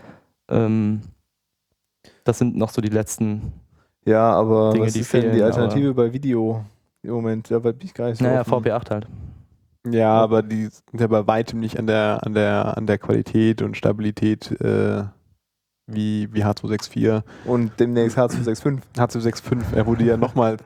Das sind noch so die letzten aber Dinge, was die ist denn fehlen, die Alternative bei Video im Moment? Da bin ich gar nicht so VP8 halt. Ja, aber die sind ja bei weitem nicht an der Qualität und Stabilität wie H264. Und demnächst H265. H265, wo die ja nochmal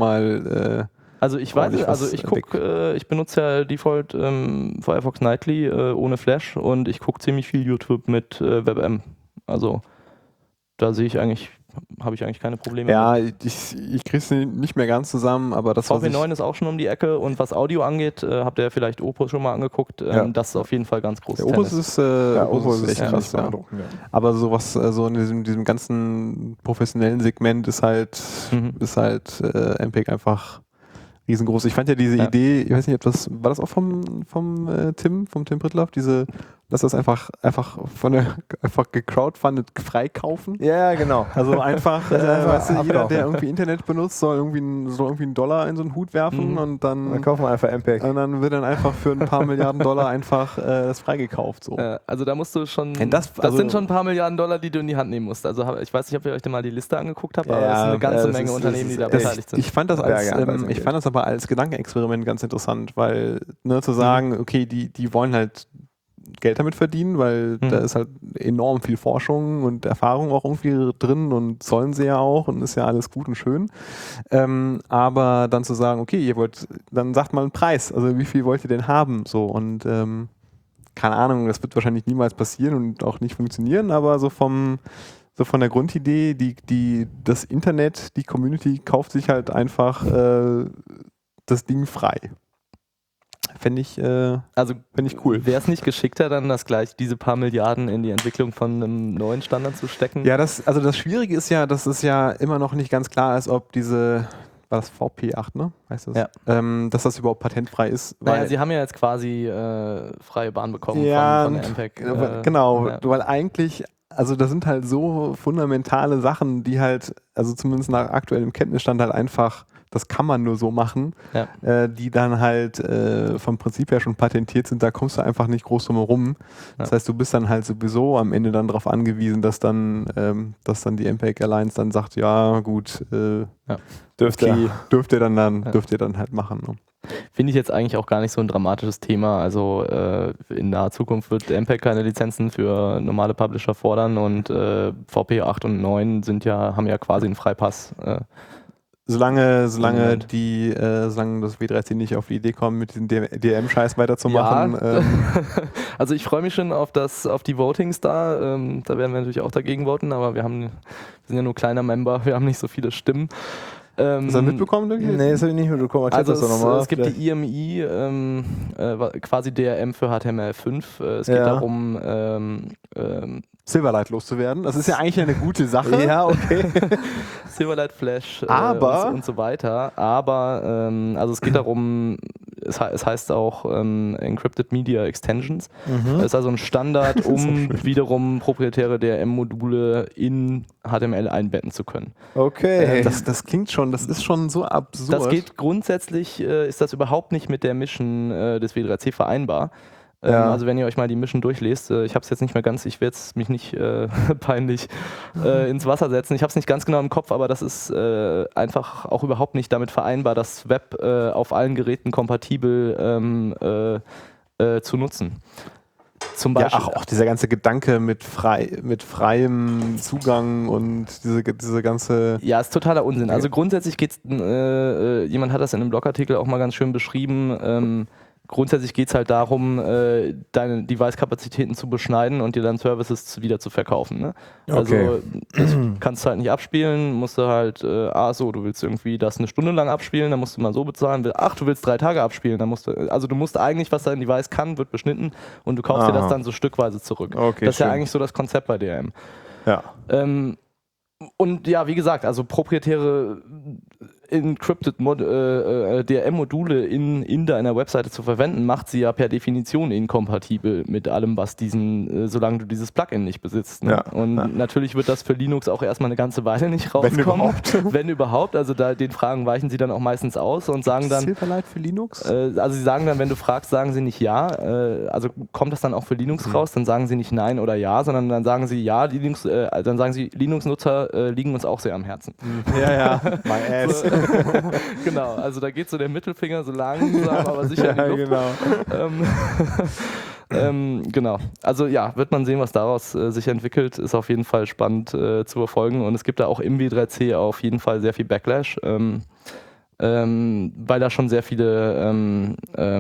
Also ich weiß, also ich benutze ja Default Firefox Nightly ohne Flash und ich gucke ziemlich viel YouTube mit WebM. Also da habe ich eigentlich keine Probleme. Ja, ich kriege es nicht mehr ganz zusammen, aber das VP9 ist auch schon um die Ecke und was Audio angeht, habt ihr vielleicht Opus schon mal angeguckt, das ist auf jeden Fall ganz groß. Opus ist echt krass, ja. Ja. Aber sowas so in diesem ganzen professionellen Segment ist halt MPEG einfach riesengroß. Ich fand ja diese Idee, ich weiß nicht, war das auch vom Tim Pritlove, dass das einfach gecrowdfundet freikaufen. Ja, genau. Also einfach, weißt du, jeder, der irgendwie Internet benutzt, soll irgendwie einen Dollar in so einen Hut werfen und dann kaufen wir einfach MPEG. Und dann wird dann einfach für ein paar Milliarden Dollar einfach das freigekauft. So. Also da musst du schon, das sind schon ein paar Milliarden Dollar, die du in die Hand nehmen musst. Also ich weiß nicht, ob ihr euch da mal die Liste angeguckt habt, aber es ist eine ganze Menge Unternehmen, die da beteiligt sind. Ich fand das aber als Gedankenexperiment ganz interessant, weil zu sagen, okay, die wollen halt Geld damit verdienen, weil da ist halt enorm viel Forschung und Erfahrung auch irgendwie drin und sollen sie ja auch und ist ja alles gut und schön. Aber dann zu sagen, okay, dann sagt mal einen Preis, also wie viel wollt ihr denn haben? So und keine Ahnung, das wird wahrscheinlich niemals passieren und auch nicht funktionieren, aber so von der Grundidee, das Internet, die Community kauft sich halt einfach das Ding frei. Fände ich cool. Wäre es nicht geschickter, dann diese paar Milliarden in die Entwicklung von einem neuen Standard zu stecken? Ja, das Schwierige ist ja, dass es ja immer noch nicht ganz klar ist, ob war das VP8, ne? Heißt das? Ja. Dass das überhaupt patentfrei ist. Naja, sie haben ja jetzt quasi freie Bahn bekommen von der MPEG. Genau, weil eigentlich, also das sind halt so fundamentale Sachen, die halt, also zumindest nach aktuellem Kenntnisstand halt einfach, das kann man nur so machen, die dann halt vom Prinzip her schon patentiert sind, da kommst du einfach nicht groß drum herum. Das heißt, du bist dann halt sowieso am Ende dann darauf angewiesen, dass dann die MPEG Alliance dann sagt, ja gut, dürft ihr dann halt machen. Ne? Finde ich jetzt eigentlich auch gar nicht so ein dramatisches Thema. Also in naher Zukunft wird MPEG keine Lizenzen für normale Publisher fordern und VP 8 und 9 haben ja quasi einen Freipass. Solange das W3C nicht auf die Idee kommt, mit diesem DRM-Scheiß weiterzumachen. Ja. Also ich freue mich schon auf die Votings da. Da werden wir natürlich auch dagegen voten, aber wir sind ja nur kleiner Member, wir haben nicht so viele Stimmen. Hast du das mitbekommen? Nee, das habe ich nicht mitbekommen. Also es gibt die IMI, quasi DRM für HTML5. Es geht darum, Silverlight loszuwerden. Das ist ja eigentlich eine gute Sache. Ja, okay. Silverlight Flash und so weiter. Aber also es geht darum, es heißt auch Encrypted Media Extensions. Das ist also ein Standard, um wiederum proprietäre DRM-Module in HTML einbetten zu können. Okay. Das klingt schon, das ist schon so absurd. Das geht grundsätzlich, ist das überhaupt nicht mit der Mission des W3C vereinbar. Also wenn ihr euch mal die Mission durchlest, ich habe es jetzt nicht mehr ganz, ich werde mich nicht peinlich ins Wasser setzen, ich habe es nicht ganz genau im Kopf, aber das ist einfach auch überhaupt nicht damit vereinbar, das Web auf allen Geräten kompatibel zu nutzen. Zum Beispiel, auch dieser ganze Gedanke mit freiem Zugang und diese ganze... Ja, ist totaler Unsinn. Also grundsätzlich geht's, jemand hat das in einem Blogartikel auch mal ganz schön beschrieben, grundsätzlich geht es halt darum, deine Device-Kapazitäten zu beschneiden und dir dann Services wieder zu verkaufen. Ne? Okay. Also das kannst du halt nicht abspielen, musst du halt, du willst irgendwie das eine Stunde lang abspielen, dann musst du mal so bezahlen, du willst 3 Tage abspielen, du musst eigentlich, was dein Device kann, wird beschnitten und du kaufst dir das dann so stückweise zurück. Okay, das ist ja eigentlich so das Konzept bei DRM. Ja. Und ja, wie gesagt, also proprietäre Encrypted DRM-Module in deiner Webseite zu verwenden, macht sie ja per Definition inkompatibel mit allem, was solange du dieses Plugin nicht besitzt. Ne? Ja, und natürlich wird das für Linux auch erstmal eine ganze Weile nicht rauskommen. Wenn überhaupt. Also den Fragen weichen sie dann auch meistens aus und sagen dann... Silverlight für Linux? Also sie sagen dann, wenn du fragst, sagen sie nicht ja. Also kommt das dann auch für Linux raus, dann sagen sie nicht nein oder ja, sondern dann sagen sie ja, dann sagen sie, Linux-Nutzer liegen uns auch sehr am Herzen. Ja, my ass. Genau, also da geht so der Mittelfinger so langsam, aber sicher in die Luft. Genau. Genau. Also ja, wird man sehen, was daraus sich entwickelt. Ist auf jeden Fall spannend zu verfolgen. Und es gibt da auch im W3C auf jeden Fall sehr viel Backlash, weil da schon sehr viele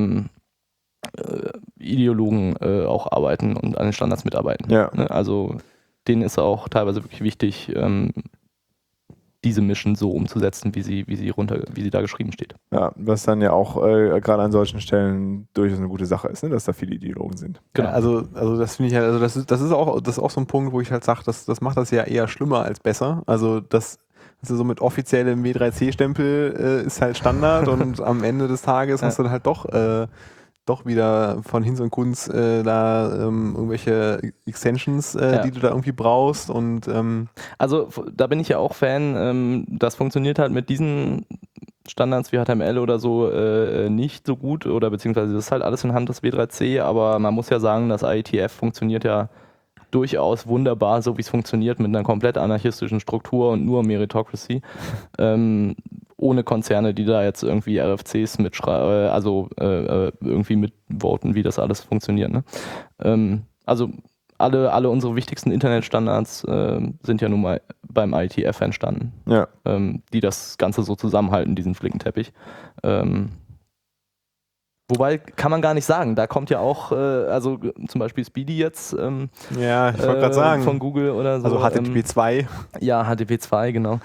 Ideologen auch arbeiten und an den Standards mitarbeiten. Ja. Ne? Also denen ist auch teilweise wirklich wichtig, diese Mission so umzusetzen, wie sie da geschrieben steht. Ja, was dann ja auch gerade an solchen Stellen durchaus eine gute Sache ist, ne? Dass da viele Ideologen sind. Genau. Ja, also das finde ich halt, also das ist auch so ein Punkt, wo ich halt sage, das macht das ja eher schlimmer als besser. Also das also so mit offiziellem W3C-Stempel ist halt Standard und am Ende des Tages hast du dann halt doch wieder von Hinz und Kunz irgendwelche Extensions, die du da irgendwie brauchst und also da bin ich ja auch Fan, das funktioniert halt mit diesen Standards wie HTML oder so nicht so gut oder beziehungsweise das ist halt alles in Hand des W3C, aber man muss ja sagen, das IETF funktioniert ja durchaus wunderbar, so wie es funktioniert, mit einer komplett anarchistischen Struktur und nur Meritocracy. Ohne Konzerne, die da jetzt irgendwie RFCs irgendwie mitvoten, wie das alles funktioniert. Ne? Also alle unsere wichtigsten Internetstandards sind ja nun mal beim IETF entstanden, Ja. Die das Ganze so zusammenhalten, diesen Flickenteppich. Wobei, kann man gar nicht sagen, da kommt ja auch, also zum Beispiel Speedy jetzt ja, ich wollte gerade sagen, von Google oder so. also HTTP 2. Ja, HTTP 2, genau.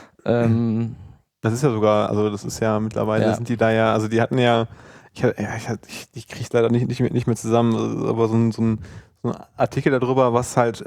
Das ist ja sogar, also das ist ja mittlerweile sind die da ja, also die hatten ja, ich kriege leider nicht mehr zusammen, aber so ein Artikel darüber, was halt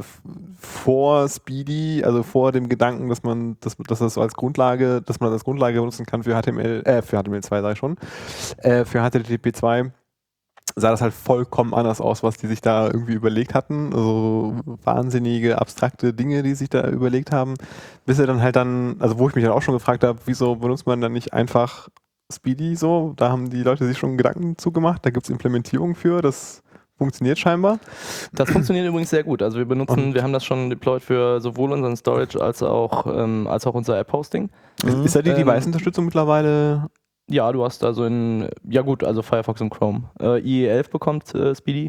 vor Speedy, also vor dem Gedanken, dass man das so als Grundlage, dass man das als Grundlage benutzen kann für HTML2 sage ich schon, für HTTP 2 sah das halt vollkommen anders aus, was die sich da irgendwie überlegt hatten. Also wahnsinnige, abstrakte Dinge, die sich da überlegt haben. Bis er dann halt also wo ich mich dann auch schon gefragt habe, wieso benutzt man dann nicht einfach Speedy so? Da haben die Leute sich schon Gedanken zugemacht. Da gibt es Implementierungen für, das funktioniert scheinbar. Das funktioniert übrigens sehr gut. Also wir haben das schon deployed für sowohl unseren Storage als auch unser App-Hosting. Ist da die Device-Unterstützung mittlerweile? Ja, du hast also also Firefox und Chrome. IE11 bekommt Speedy.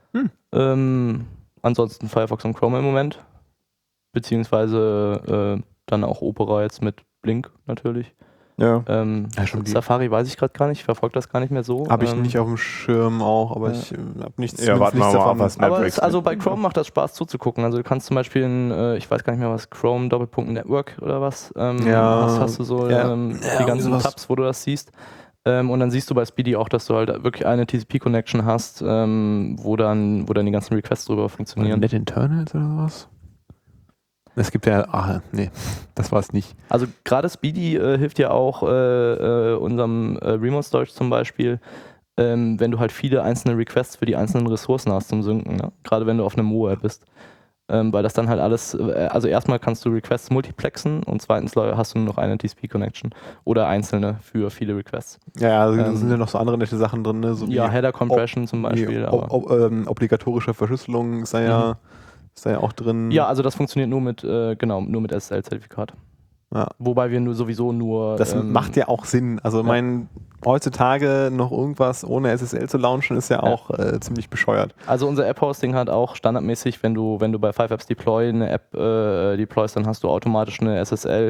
Ansonsten Firefox und Chrome im Moment. Beziehungsweise dann auch Opera jetzt mit Blink natürlich. Ja. Safari weiß ich gerade gar nicht, verfolgt das gar nicht mehr so. Habe ich nicht auf dem Schirm auch, aber ich habe nichts warten wir mal, was aber also bei Chrome macht das Spaß zuzugucken. Also du kannst zum Beispiel ich weiß gar nicht mehr was, Chrome Network oder was. Hast du so die ganzen Tabs, wo du das siehst. Und dann siehst du bei Speedy auch, dass du halt wirklich eine TCP-Connection hast, wo dann die ganzen Requests drüber funktionieren. Net Internals oder was? Es gibt ja, nee, das war es nicht. Also gerade Speedy hilft ja auch unserem Remote Storage zum Beispiel, wenn du halt viele einzelne Requests für die einzelnen Ressourcen hast zum Synken, ne? Gerade wenn du auf einem MoWeb bist. Weil das dann halt alles, also erstmal kannst du Requests multiplexen und zweitens hast du nur noch eine TCP-Connection oder einzelne für viele Requests. Ja, also da sind ja noch so andere nette Sachen drin, ne? So ja, Header Compression zum Beispiel. Obligatorische Verschlüsselung ist da ja auch drin. Ja, also das funktioniert nur mit SSL-Zertifikat. Ja. Wobei wir sowieso nur... Das macht ja auch Sinn. Also heutzutage noch irgendwas ohne SSL zu launchen, ist ja auch ziemlich bescheuert. Also unser App-Hosting hat auch standardmäßig, wenn du bei 5apps Deploy eine App deployst, dann hast du automatisch eine SSL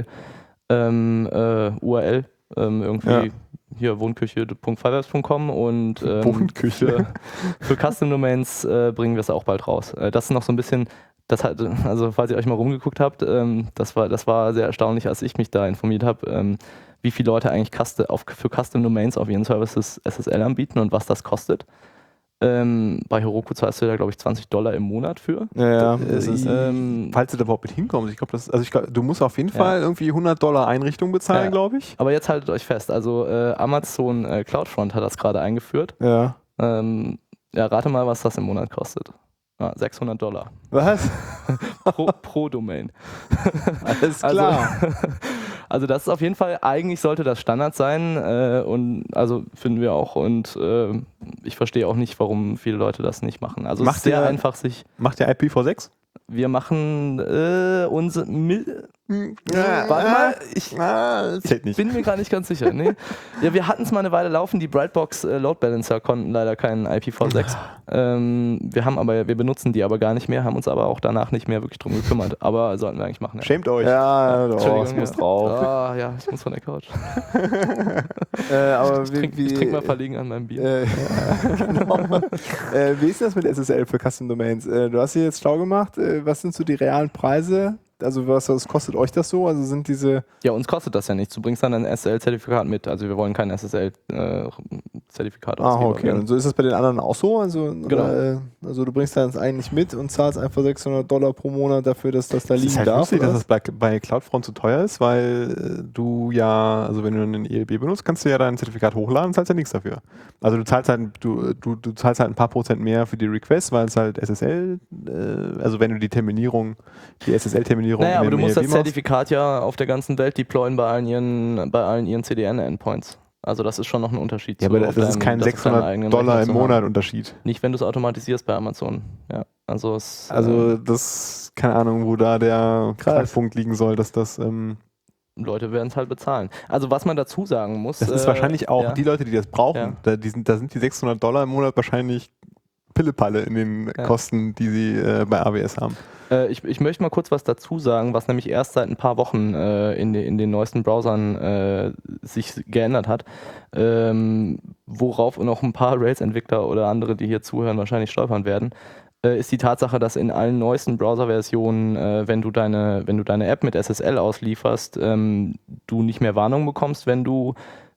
URL irgendwie hier wohnküche.5apps.com und Wohnküche. für Custom Domains bringen wir es auch bald raus. Das ist noch so ein bisschen... also falls ihr euch mal rumgeguckt habt, das war sehr erstaunlich, als ich mich da informiert habe, wie viele Leute eigentlich für Custom Domains auf ihren Services SSL anbieten und was das kostet. Bei Heroku zahlst du da, glaube ich, $20 im Monat für. Ja, falls du da überhaupt mit hinkommst. Ich glaube, du musst auf jeden Fall irgendwie $100 Einrichtung bezahlen, glaube ich. Aber jetzt haltet euch fest, also Amazon CloudFront hat das gerade eingeführt. Ja. Rate mal, was das im Monat kostet. Ja, $600. Was? pro Domain. Alles klar. Also das ist auf jeden Fall, eigentlich sollte das Standard sein und also finden wir auch und ich verstehe auch nicht, warum viele Leute das nicht machen. Also es ist sehr einfach sich... Macht ihr IPv6? Wir machen Warte mal, ich zählt nicht. bin mir gar nicht ganz sicher. Nee. Ja, wir hatten es mal eine Weile laufen, die Brightbox Load Balancer konnten leider keinen IPv6. Wir benutzen die aber gar nicht mehr, haben uns aber auch danach nicht mehr wirklich drum gekümmert. Aber sollten wir eigentlich machen. Ja. Schämt euch. Ja, doch, Entschuldigung, es muss ja. drauf. Ah, ja, ich muss von der Couch. Aber Ich trink mal verlegen an meinem Bier. Genau. Wie ist das mit SSL für Custom Domains? Du hast hier jetzt schlau gemacht. Was sind so die realen Preise? Also was kostet euch das so? Also sind diese... Ja, uns kostet das ja nichts. Du bringst dann ein SSL-Zertifikat mit. Also wir wollen kein SSL-Zertifikat ausgeben. okay. Und so ist das bei den anderen auch so? Also, Genau. Also du bringst das eigentlich mit und zahlst einfach $600 pro Monat dafür, dass das da Es liegen ist halt darf? lustig, oder? dass das bei CloudFront zu teuer ist, weil du ja, also wenn du einen ELB benutzt, kannst du ja dein Zertifikat hochladen, zahlst ja nichts dafür. Also du zahlst halt, du zahlst halt ein paar Prozent mehr für die Requests, weil es halt SSL, also wenn du die SSL-Terminierung Naja, aber du musst das machst. Zertifikat ja auf der ganzen Welt deployen bei allen ihren CDN-Endpoints. Also das ist schon noch ein Unterschied. Ja, aber das ist kein $600 im Monat Unterschied. Nicht, wenn du es automatisierst bei Amazon. Ja, also das, keine Ahnung, wo da der Knackpunkt liegen soll, dass das... Leute werden es halt bezahlen. Also was man dazu sagen muss... Das ist wahrscheinlich auch die Leute, die das brauchen. Ja. Da sind die $600 im Monat wahrscheinlich Pillepalle in den Kosten, die sie bei AWS haben. Ich möchte mal kurz was dazu sagen, was nämlich erst seit ein paar Wochen in den neuesten Browsern sich geändert hat, worauf noch ein paar Rails-Entwickler oder andere, die hier zuhören, wahrscheinlich stolpern werden, ist die Tatsache, dass in allen neuesten Browser-Versionen, wenn du deine App mit SSL auslieferst, du nicht mehr Warnung bekommst, wenn du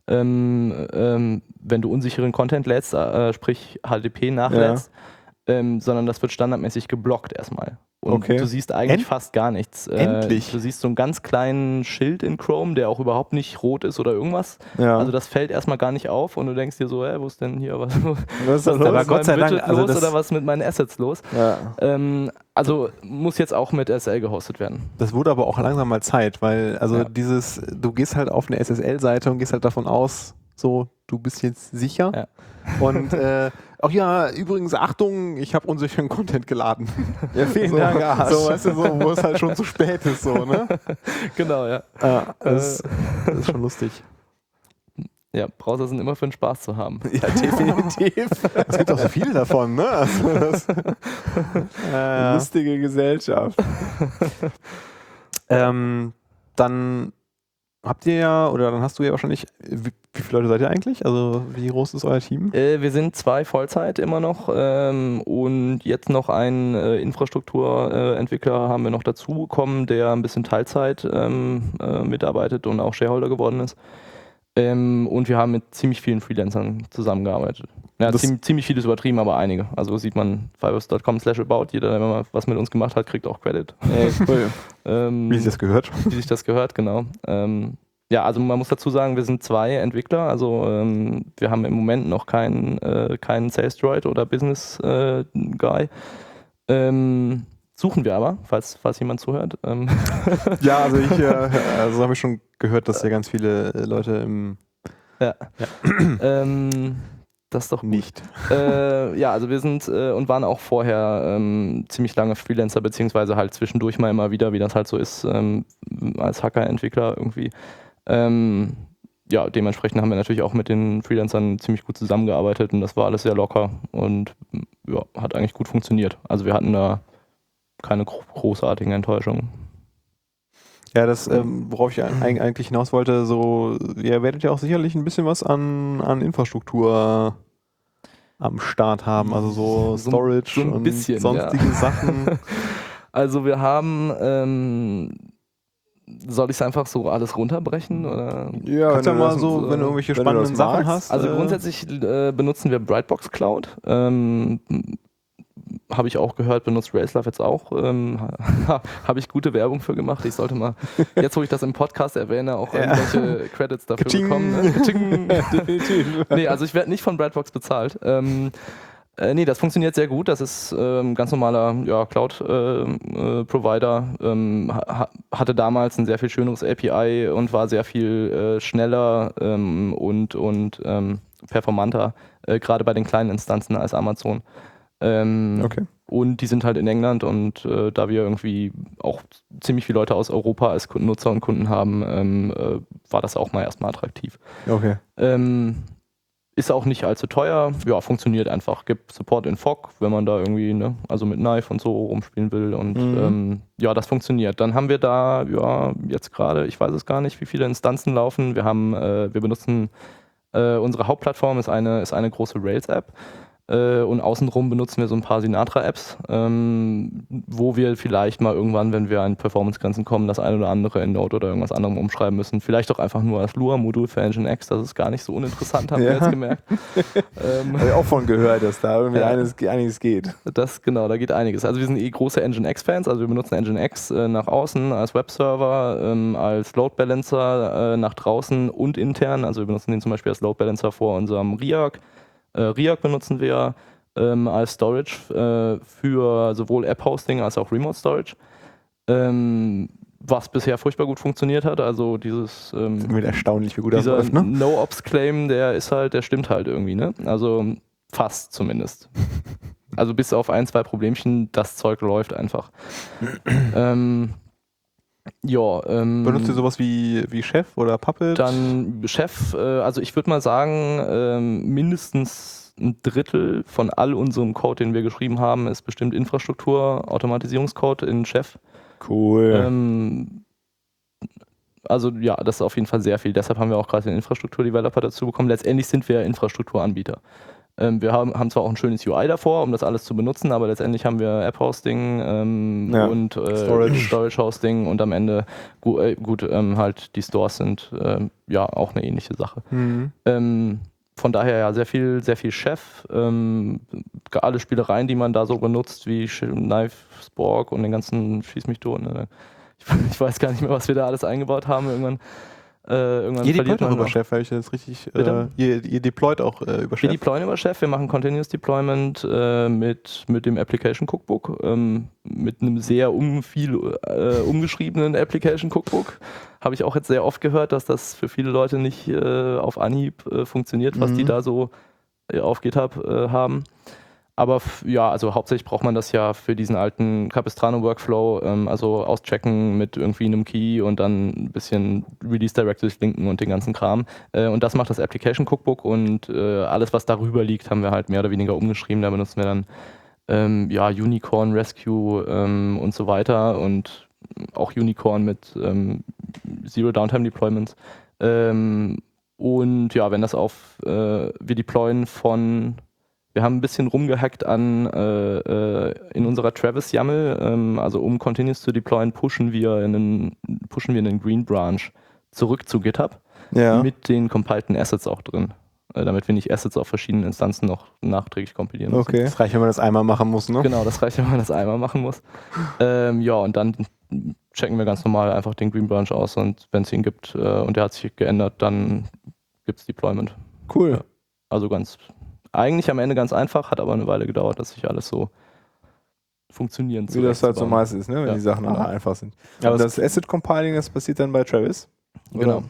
unsicheren Content lädst, sprich HTTP nachlädst, sondern das wird standardmäßig geblockt erstmal. Und du siehst eigentlich fast gar nichts. Endlich. Du siehst so einen ganz kleinen Schild in Chrome, der auch überhaupt nicht rot ist oder irgendwas. Ja. Also das fällt erstmal gar nicht auf und du denkst dir so, wo ist denn hier was ist da los? Aber Gott sei Dank, also los oder was mit meinen Assets los? Ja. Also muss jetzt auch mit SSL gehostet werden. Das wurde aber auch langsam mal Zeit, weil du gehst halt auf eine SSL-Seite und gehst halt davon aus, so, du bist jetzt sicher. Ja. Und auch ja, übrigens, Achtung, ich habe unsicheren Content geladen. Ja, vielen Dank, Arsch. So, weißt du, so, wo es halt schon zu spät ist, so, ne? Genau, ja. Das ist schon lustig. Ja, Browser sind immer für den Spaß zu haben. Ja, definitiv. Es gibt auch so viele davon, ne? Also Lustige Gesellschaft. Dann habt ihr ja, oder dann hast du ja wahrscheinlich, wie viele Leute seid ihr eigentlich? Also wie groß ist euer Team? Wir sind 2 Vollzeit immer noch und jetzt noch einen Infrastrukturentwickler haben wir noch dazu bekommen, der ein bisschen Teilzeit mitarbeitet und auch Shareholder geworden ist. Und wir haben mit ziemlich vielen Freelancern zusammengearbeitet. Ja, ziemlich vieles übertrieben, aber einige. Also sieht man fiverr.com/about. Jeder, der mal was mit uns gemacht hat, kriegt auch Credit. Cool. Wie sich das gehört? Wie sich das gehört, genau. Ja, also man muss dazu sagen, wir sind 2 Entwickler. Also wir haben im Moment noch keinen Sales Droid oder Business Guy. Suchen wir aber, falls jemand zuhört. Ja, also also habe ich schon gehört, dass ja ganz viele Leute im... Ja. Das ist doch gut. Nicht. Ja, also wir sind und waren auch vorher ziemlich lange Freelancer, beziehungsweise halt zwischendurch mal immer wieder, wie das halt so ist, als Hacker-Entwickler irgendwie. Ja, dementsprechend haben wir natürlich auch mit den Freelancern ziemlich gut zusammengearbeitet und das war alles sehr locker und ja, hat eigentlich gut funktioniert. Also wir hatten da keine großartigen Enttäuschungen. Ja, das, worauf ich eigentlich hinaus wollte, so, ihr werdet ja auch sicherlich ein bisschen was an Infrastruktur am Start haben, also so Storage so ein und bisschen, sonstige Sachen. Also wir haben, soll ich es einfach so alles runterbrechen? Oder? Ja, Kannst ja mal so, wenn du irgendwelche spannenden Sachen hast. Also grundsätzlich benutzen wir Brightbox Cloud. Habe ich auch gehört, benutzt Railslove jetzt auch. Habe ich gute Werbung für gemacht. Ich sollte mal, jetzt wo ich das im Podcast erwähne, auch irgendwelche Credits dafür bekommen. Ne? Definitiv. Nee, also ich werde nicht von Brightbox bezahlt. Nee, das funktioniert sehr gut. Das ist ganz normaler Cloud-Provider. Hatte damals ein sehr viel schöneres API und war sehr viel schneller und performanter, gerade bei den kleinen Instanzen als Amazon. Okay. Und die sind halt in England und da wir irgendwie auch ziemlich viele Leute aus Europa als Nutzer und Kunden haben, war das auch mal erstmal attraktiv. Okay. Ist auch nicht allzu teuer, ja, funktioniert einfach. Gibt Support in Fog, wenn man da irgendwie, ne, also mit Knife und so rumspielen will und ja, das funktioniert. Dann haben wir da, ja, jetzt gerade, ich weiß es gar nicht, wie viele Instanzen laufen. Wir benutzen, unsere Hauptplattform ist eine große Rails-App. Und außenrum benutzen wir so ein paar Sinatra-Apps, wo wir vielleicht mal irgendwann, wenn wir an Performance-Grenzen kommen, das eine oder andere in Node oder irgendwas anderem umschreiben müssen. Vielleicht auch einfach nur als Lua-Modul für Nginx, das ist gar nicht so uninteressant, haben wir jetzt gemerkt. Habe ich auch von gehört, dass da irgendwie einiges geht. Genau, da geht einiges. Also wir sind große Nginx-Fans, also wir benutzen Nginx nach außen als Webserver, als Load Balancer nach draußen und intern. Also wir benutzen den zum Beispiel als Load Balancer vor unserem Riak. Riak benutzen wir als Storage für sowohl App-Hosting als auch Remote-Storage, was bisher furchtbar gut funktioniert hat. Also dieses Mit erstaunlich, wie gut das dieser läuft, ne? No-Ops-Claim, der stimmt halt irgendwie, ne? Also fast zumindest. Also bis auf 1, 2 Problemchen, das Zeug läuft einfach. Benutzt ihr sowas wie Chef oder Puppet? Dann Chef, also ich würde mal sagen, mindestens ein Drittel von all unserem Code, den wir geschrieben haben, ist bestimmt Infrastruktur-Automatisierungscode in Chef. Cool. Also ja, das ist auf jeden Fall sehr viel. Deshalb haben wir auch gerade den Infrastruktur-Developer dazu bekommen. Letztendlich sind wir Infrastrukturanbieter. Wir haben zwar auch ein schönes UI davor, um das alles zu benutzen, aber letztendlich haben wir App-Hosting und Storage-Hosting und am Ende halt die Stores sind ja auch eine ähnliche Sache. Von daher ja sehr viel Chef, alle Spielereien, die man da so benutzt, wie Knife, Spork und den ganzen Schieß mich tot. Ne? Ich weiß gar nicht mehr, was wir da alles eingebaut haben. Irgendwann Ihr deployt auch über Chef, weil ich das richtig. Ihr deployt auch über Chef. Wir deployen über Chef, wir machen Continuous Deployment mit dem Application Cookbook, mit einem sehr umgeschriebenen Application Cookbook. Habe ich auch jetzt sehr oft gehört, dass das für viele Leute nicht auf Anhieb funktioniert, was die da so auf GitHub haben. Aber ja, also hauptsächlich braucht man das ja für diesen alten Capistrano-Workflow, also auschecken mit irgendwie einem Key und dann ein bisschen Release Directives linken und den ganzen Kram. Und das macht das Application Cookbook und alles, was darüber liegt, haben wir halt mehr oder weniger umgeschrieben. Da benutzen wir dann Unicorn, Rescue und so weiter und auch Unicorn mit Zero Downtime Deployments. Und ja, wenn das wir deployen wir haben ein bisschen rumgehackt in unserer Travis YAML, also um Continuous zu deployen, pushen wir einen Green Branch zurück zu GitHub mit den compileden Assets auch drin, damit wir nicht Assets auf verschiedenen Instanzen noch nachträglich kompilieren müssen. Okay. Das reicht, wenn man das einmal machen muss, ne? Genau, das reicht, wenn man das einmal machen muss. Und dann checken wir ganz normal einfach den Green Branch aus und wenn es ihn gibt und der hat sich geändert, dann gibt es Deployment. Cool. Ja. Also eigentlich am Ende ganz einfach, hat aber eine Weile gedauert, dass sich alles so funktionieren Wie das halt so meist ist, ne? Wenn die Sachen alle einfach sind. Aber das Asset Compiling, das passiert dann bei Travis? Genau.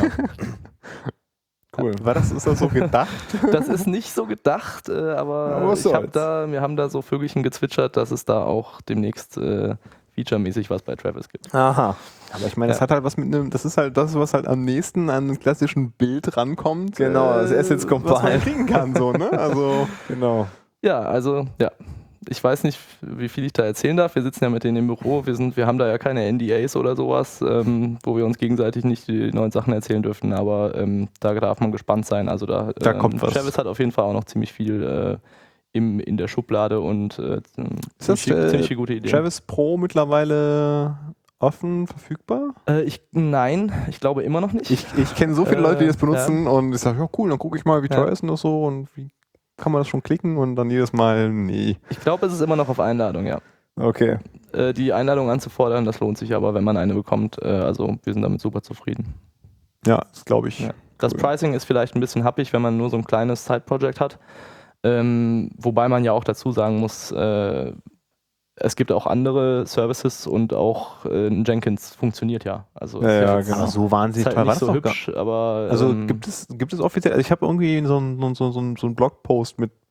Cool. Ist das so gedacht? Das ist nicht so gedacht, aber wir haben da so Vögelchen gezwitschert, dass es da auch demnächst featuremäßig was bei Travis gibt. Aha. Aber ich meine, das hat halt was das ist halt das, was halt am nächsten an einem klassischen Bild rankommt. Genau, das Assets Compile. Was man kriegen kann, so, ne? Also, genau. Ja, also, ja. Ich weiß nicht, wie viel ich da erzählen darf. Wir sitzen ja mit denen im Büro. Wir haben da ja keine NDAs oder sowas, wo wir uns gegenseitig nicht die neuen Sachen erzählen dürfen. Aber da darf man gespannt sein. Also da kommt was. Travis hat auf jeden Fall auch noch ziemlich viel in der Schublade und ziemlich viel gute Ideen. Travis Pro mittlerweile offen verfügbar? Nein, ich glaube immer noch nicht. Ich kenne so viele Leute, die das benutzen und ich sage, ja cool, dann gucke ich mal, wie teuer ist denn das so und wie kann man das schon klicken und dann jedes Mal, nee. Ich glaube, es ist immer noch auf Einladung, ja. Okay. Die Einladung anzufordern, das lohnt sich aber, wenn man eine bekommt. Also wir sind damit super zufrieden. Ja, das glaube ich. Ja. Das Pricing ist vielleicht ein bisschen happig, wenn man nur so ein kleines Side-Project hat. Wobei man ja auch dazu sagen muss, es gibt auch andere Services und auch Jenkins funktioniert ja. Also genau. Aber so wahnsinnig teuer war das so hübsch, aber also gibt es offiziell, also ich habe irgendwie so einen Blogpost mit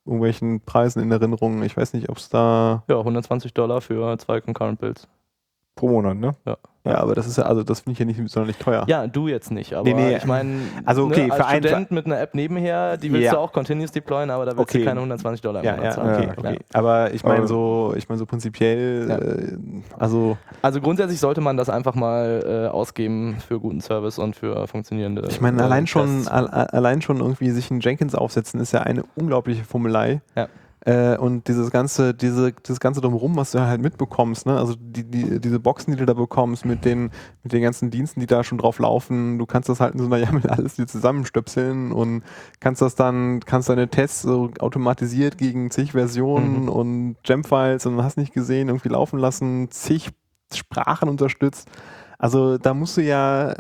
irgendwelchen Preisen in Erinnerung. Ich weiß nicht, ob es da... Ja, $120 für 2 Concurrent Builds. Pro Monat, ne? Ja, aber das ist ja, also das finde ich ja nicht sonderlich teuer. Ja, du jetzt nicht, aber Nee. ich meine, Also okay, als für einen- Student mit einer App nebenher, die willst Ja. du auch continuous deployen, aber da willst Okay. du keine $120 im Ja, Monat zahlen. okay. Aber ich meine Aber- so prinzipiell, also Also grundsätzlich sollte man das einfach mal ausgeben für guten Service und für funktionierende ich meine allein Tests. allein schon irgendwie sich einen Jenkins aufsetzen ist ja eine unglaubliche Fummelei. Ja. Und dieses ganze drumherum, was du halt mitbekommst, ne? Also diese Boxen, die du da bekommst mit den ganzen Diensten, die da schon drauf laufen, du kannst das halt in so einer YAML alles dir zusammenstöpseln und kannst deine Tests so automatisiert gegen zig Versionen und Gem-Files und hast nicht gesehen, irgendwie laufen lassen, zig Sprachen unterstützt. Also da musst du ja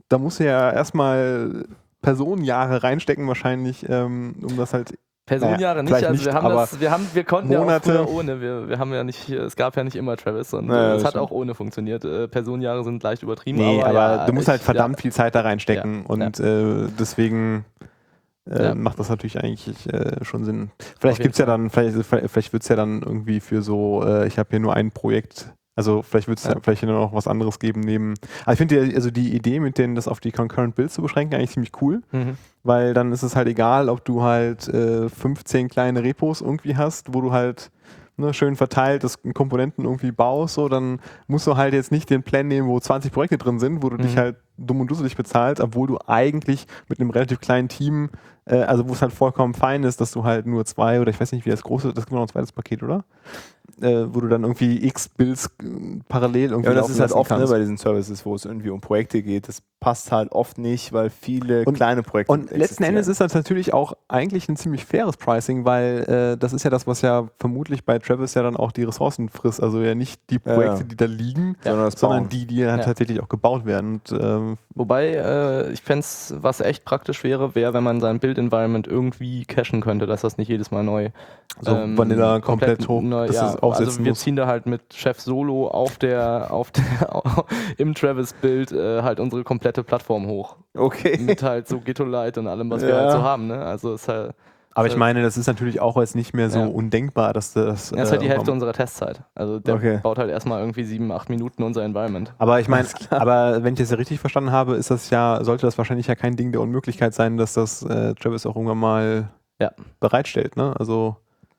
erstmal Personenjahre reinstecken wahrscheinlich, um das halt. Personenjahre nicht, vielleicht also nicht, aber wir konnten Monate. ja auch früher ohne, wir haben ja nicht, es gab ja nicht immer Travis und Ja, es das hat stimmt. auch ohne funktioniert. Personenjahre sind leicht übertrieben, Nee, aber ja, du musst halt verdammt viel Zeit da reinstecken Ja. und deswegen Ja. macht das natürlich eigentlich schon Sinn. Auf Vielleicht jeden gibt's ja dann, vielleicht wird es ja dann irgendwie für so, ich habe hier nur ein Projekt, also vielleicht wird es Ja. vielleicht noch was anderes geben neben. Aber ich finde die Idee, mit denen das auf die Concurrent Builds zu beschränken, eigentlich ziemlich cool, weil dann ist es halt egal, ob du halt 15 kleine Repos irgendwie hast, wo du halt schön verteilt das Komponenten irgendwie baust, so, dann musst du halt jetzt nicht den Plan nehmen, wo 20 Projekte drin sind, wo du dich halt dumm und dusselig bezahlst, obwohl du eigentlich mit einem relativ kleinen Team, also wo es halt vollkommen fein ist, dass du halt nur 2 oder ich weiß nicht, wie das große, das gibt noch ein zweites Paket, oder? Wo du dann irgendwie x Builds parallel irgendwie Ja, und das laufen ist halt lassen oft kannst. bei diesen Services, wo es irgendwie um Projekte geht. Das passt halt oft nicht, weil viele Und- kleine Projekte Und letzten Endes ist das natürlich auch eigentlich ein ziemlich faires Pricing, weil das ist ja das, was ja vermutlich bei Travis ja dann auch die Ressourcen frisst. Also ja nicht die Projekte, ja. die da liegen, sondern das sondern Bauen. die dann Ja. tatsächlich auch gebaut werden. Und, Wobei, ich fände es, was echt praktisch wäre, wenn man sein Build-Environment irgendwie cachen könnte, dass das nicht jedes Mal neu so Vanilla komplett hoch, neu, dass ja, du es aufsetzen also wir musst. ziehen da halt mit Chef Solo im Travis-Bild halt unsere komplette Plattform hoch. Okay. Mit halt so Gitto-Lite und allem, was wir Ja. halt so haben. Ne? Also ist halt, Aber ich meine, das ist natürlich auch jetzt nicht mehr so Ja. undenkbar, dass das. das ist halt die Hälfte unserer Testzeit. Also der Okay. baut halt erstmal irgendwie 7-8 Minuten unser Environment. Aber ich meine, aber wenn ich das ja richtig verstanden habe, ist das ja, sollte das wahrscheinlich ja kein Ding der Unmöglichkeit sein, dass das Travis auch irgendwann mal Ja. bereitstellt, ne? Also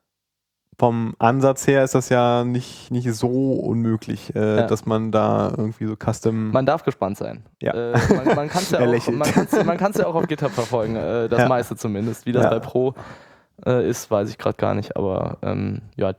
vom Ansatz her ist das ja nicht so unmöglich, dass man da irgendwie so Custom. Man darf gespannt sein. Ja. Man kann es ja, Er auch- lächelt. man kann's ja auch auf GitHub verfolgen, das Ja. meiste zumindest. Wie das Ja. bei Pro ist, weiß ich gerade gar nicht, aber ja.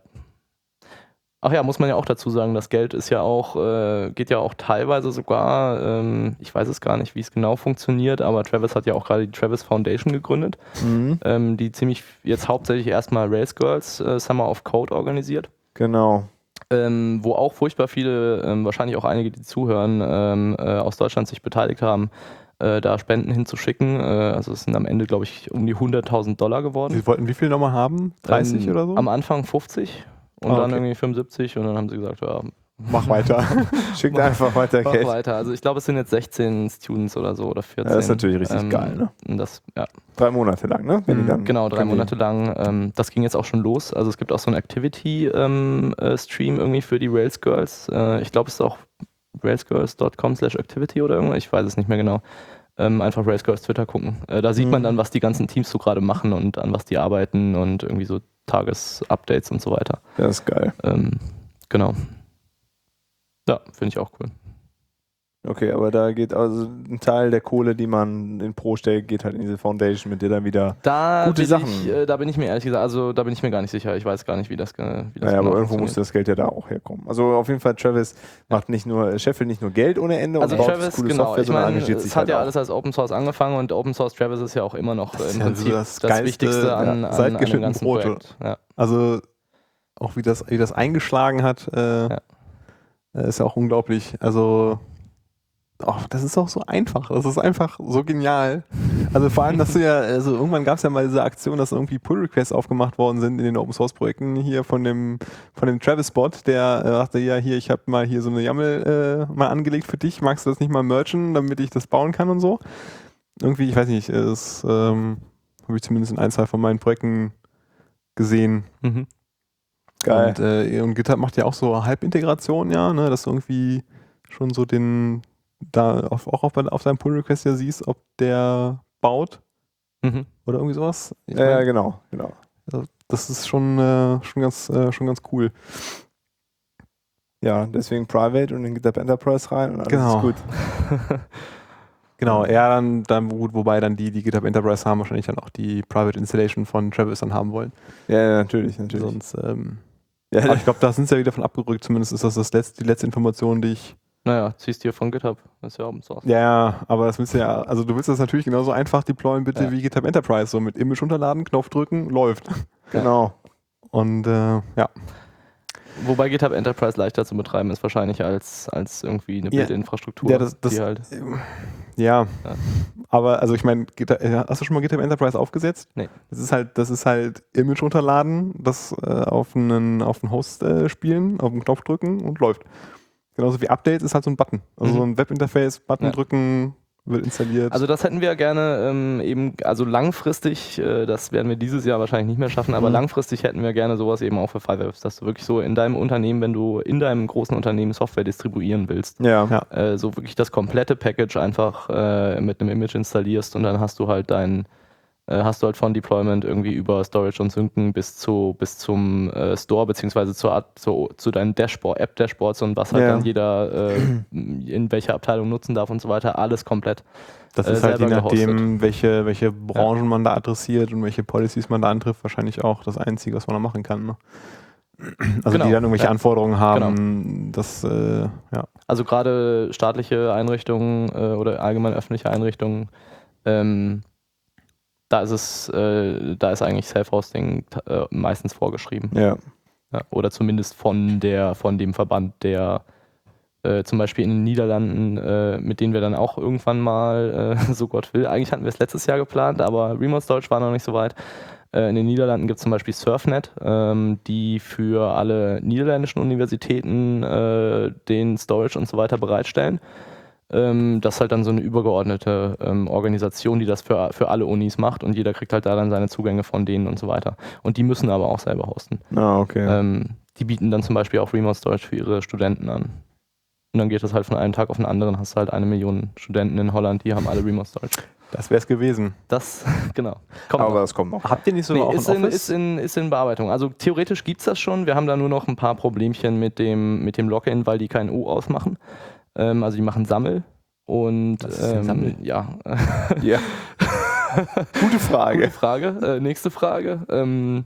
Ach ja, muss man ja auch dazu sagen, das Geld ist ja auch, geht ja auch teilweise sogar, ich weiß es gar nicht, wie es genau funktioniert, aber Travis hat ja auch gerade die Travis Foundation gegründet, die ziemlich jetzt hauptsächlich erstmal Rails Girls Summer of Code organisiert. Genau. Wo auch furchtbar viele, wahrscheinlich auch einige, die zuhören, aus Deutschland sich beteiligt haben, da Spenden hinzuschicken. Also es sind am Ende, glaube ich, um die $100.000 geworden. Sie wollten wie viel nochmal haben? 30 oder so? Am Anfang 50 und Ah, dann okay. irgendwie 75 und dann haben sie gesagt, ja, Mach weiter. Schickt einfach weiter mach Geld. weiter. Also ich glaube, es sind jetzt 16 Students oder so oder 14. Ja, das ist natürlich richtig geil, ne? Und das, ja. 3 Monate lang, ne? Wenn die dann Genau, 3 können die- Monate lang. Das ging jetzt auch schon los. Also es gibt auch so einen Activity-Stream irgendwie für die Rails Girls. Ich glaube, es ist auch railsgirls.com/activity oder irgendwas. Ich weiß es nicht mehr genau. Einfach Rails Girls Twitter gucken. Da sieht man dann, was die ganzen Teams so gerade machen und an was die arbeiten und irgendwie so Tagesupdates und so weiter. Das ist geil. Genau. Ja, finde ich auch cool. Okay, aber da geht also ein Teil der Kohle, die man in Pro stellt, geht halt in diese Foundation, mit der dann wieder. Da Gute bin Sachen. da bin ich mir ehrlich gesagt, also da bin ich mir gar nicht sicher. Ich weiß gar nicht, wie das Naja, aber genau irgendwo funktioniert. muss das Geld ja da auch herkommen. Also auf jeden Fall, Travis macht nicht nur, scheffelt nicht nur Geld ohne Ende Also und baut Travis, coole genau, Software, ich sondern meine, engagiert es sich hat halt ja auch. alles als Open Source angefangen und Open Source Travis ist ja auch immer noch Das ist im ja so Prinzip das das Geilste, Wichtigste an seit einem geschnitten ganzen Brote. Projekt. Ja. Also auch wie das eingeschlagen hat, ist ja auch unglaublich. Also das ist auch so einfach. Das ist einfach so genial. Also vor allem, dass du ja, also irgendwann gab es ja mal diese Aktion, dass irgendwie Pull-Requests aufgemacht worden sind in den Open-Source-Projekten hier von dem Travis-Bot, der sagte, ja hier, ich habe mal hier so eine YAML mal angelegt für dich, magst du das nicht mal mergen, damit ich das bauen kann und so. Irgendwie, ich weiß nicht, das habe ich zumindest in ein, zwei von meinen Projekten gesehen. Mhm. Geil. Und GitHub macht ja auch so Halbintegration, ja, ne, dass du irgendwie schon so auf deinem Pull-Request ja siehst, ob der baut Mhm. oder irgendwie sowas. Ich Ja, mein, genau. das ist schon ganz cool. Ja, deswegen Private und in GitHub Enterprise rein und alles Genau. ist gut. Genau, eher dann gut, wobei dann die GitHub Enterprise haben, wahrscheinlich dann auch die Private Installation von Travis dann haben wollen. Ja, natürlich. Sonst, aber Ja, ich glaube, da sind sie ja wieder von abgerückt, zumindest ist das die letzte Information, die ich. Naja, ziehst dir von GitHub. Das ist ja Open Source. Ja, aber das willst du ja, also du willst das natürlich genauso einfach deployen, bitte, Ja. wie GitHub Enterprise, so mit Image runterladen, Knopf drücken, läuft. genau. Und ja. Wobei GitHub Enterprise leichter zu betreiben ist wahrscheinlich als irgendwie eine Ja. Bildinfrastruktur. Ja, das die halt. Ja. Ja. Aber also ich meine, hast du schon mal GitHub Enterprise aufgesetzt? Nee. Das ist halt Image runterladen, das auf einen Host spielen, auf den Knopf drücken und läuft. Genauso wie Updates ist halt so ein Button. Also so ein Webinterface, Button drücken, wird installiert. Also das hätten wir gerne also langfristig, das werden wir dieses Jahr wahrscheinlich nicht mehr schaffen, aber langfristig hätten wir gerne sowas eben auch für 5apps, dass du wirklich so in deinem Unternehmen, wenn du in deinem großen Unternehmen Software distribuieren willst, Ja. so wirklich das komplette Package einfach mit einem Image installierst und dann hast du halt von Deployment irgendwie über Storage und Synken bis zum Store beziehungsweise zu deinen App-Dashboards und was halt dann jeder in welcher Abteilung nutzen darf und so weiter, alles komplett. Das ist halt je selber nachdem, welche Branchen man da adressiert und welche Policies man da antrifft, wahrscheinlich auch das Einzige, was man da machen kann. Ne? Also Genau. die dann irgendwelche Anforderungen haben, Genau. das, Also gerade staatliche Einrichtungen oder allgemein öffentliche Einrichtungen, da ist eigentlich Self-Hosting meistens vorgeschrieben. Ja. Ja, oder zumindest von dem Verband, der zum Beispiel in den Niederlanden, mit denen wir dann auch irgendwann mal, so Gott will, eigentlich hatten wir es letztes Jahr geplant, aber Remote Storage war noch nicht so weit. In den Niederlanden gibt es zum Beispiel Surfnet, die für alle niederländischen Universitäten den Storage und so weiter bereitstellen. Das ist halt dann so eine übergeordnete Organisation, die das für alle Unis macht und jeder kriegt halt da dann seine Zugänge von denen und so weiter. Und die müssen aber auch selber hosten. Ah, okay. Die bieten dann zum Beispiel auch Remote Storage für ihre Studenten an. Und dann geht das halt von einem Tag auf den anderen, hast du halt 1 Million Studenten in Holland, die haben alle Remote Storage. das wäre es gewesen. Das, genau. Kommt Aber noch. das kommt noch. Habt ihr nicht sogar auch ist ein Office? in Bearbeitung. Also theoretisch gibt es das schon. Wir haben da nur noch ein paar Problemchen mit dem Login, weil die kein U ausmachen. Also die machen Sammel. Und Was ist denn Sammel? ja. Ja. Gute Frage. Gute Frage. Nächste Frage.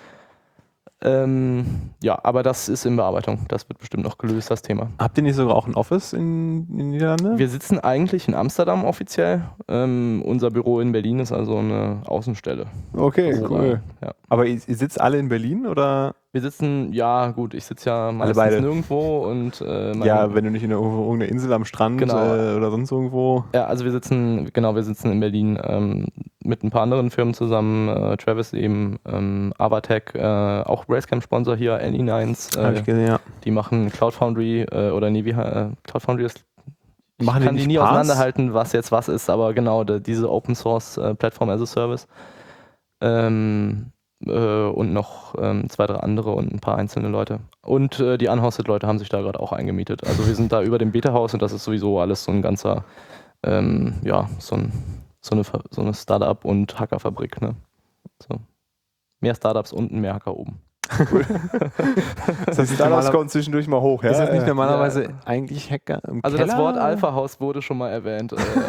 Ja, aber das ist in Bearbeitung. Das wird bestimmt noch gelöst, das Thema. Habt ihr nicht sogar auch ein Office in den Niederlanden? Wir sitzen eigentlich in Amsterdam offiziell. Unser Büro in Berlin ist also eine Außenstelle. Okay, cool. Ja. Aber ihr sitzt alle in Berlin oder? Wir sitzen, ja gut, ich sitze ja meistens beide. nirgendwo und Ja, wenn du nicht in irgendeiner Insel am Strand Genau. Oder sonst irgendwo. Ja, also wir sitzen in Berlin mit ein paar anderen Firmen zusammen, Travis eben, Avatec, auch Bracecamp-Sponsor hier, NE9s, Hab ich gesehen, ja. die machen Cloud Foundry Cloud Foundry ist, ich Machen die kann die nicht nie Pass? auseinanderhalten, was jetzt was ist, aber genau, diese Open Source Plattform as a Service. Und noch 2, 3 andere und ein paar einzelne Leute. Und die Unhosted-Leute haben sich da gerade auch eingemietet. Also wir sind da über dem Beta-Haus und das ist sowieso alles so ein ganzer, so eine Startup- und Hackerfabrik. Ne? So. Mehr Startups unten, mehr Hacker oben. Das heißt, Startups kommen zwischendurch mal hoch, ja? ist das nicht normalerweise Ja. eigentlich Hacker im Also Keller? das Wort Alpha-Haus wurde schon mal erwähnt.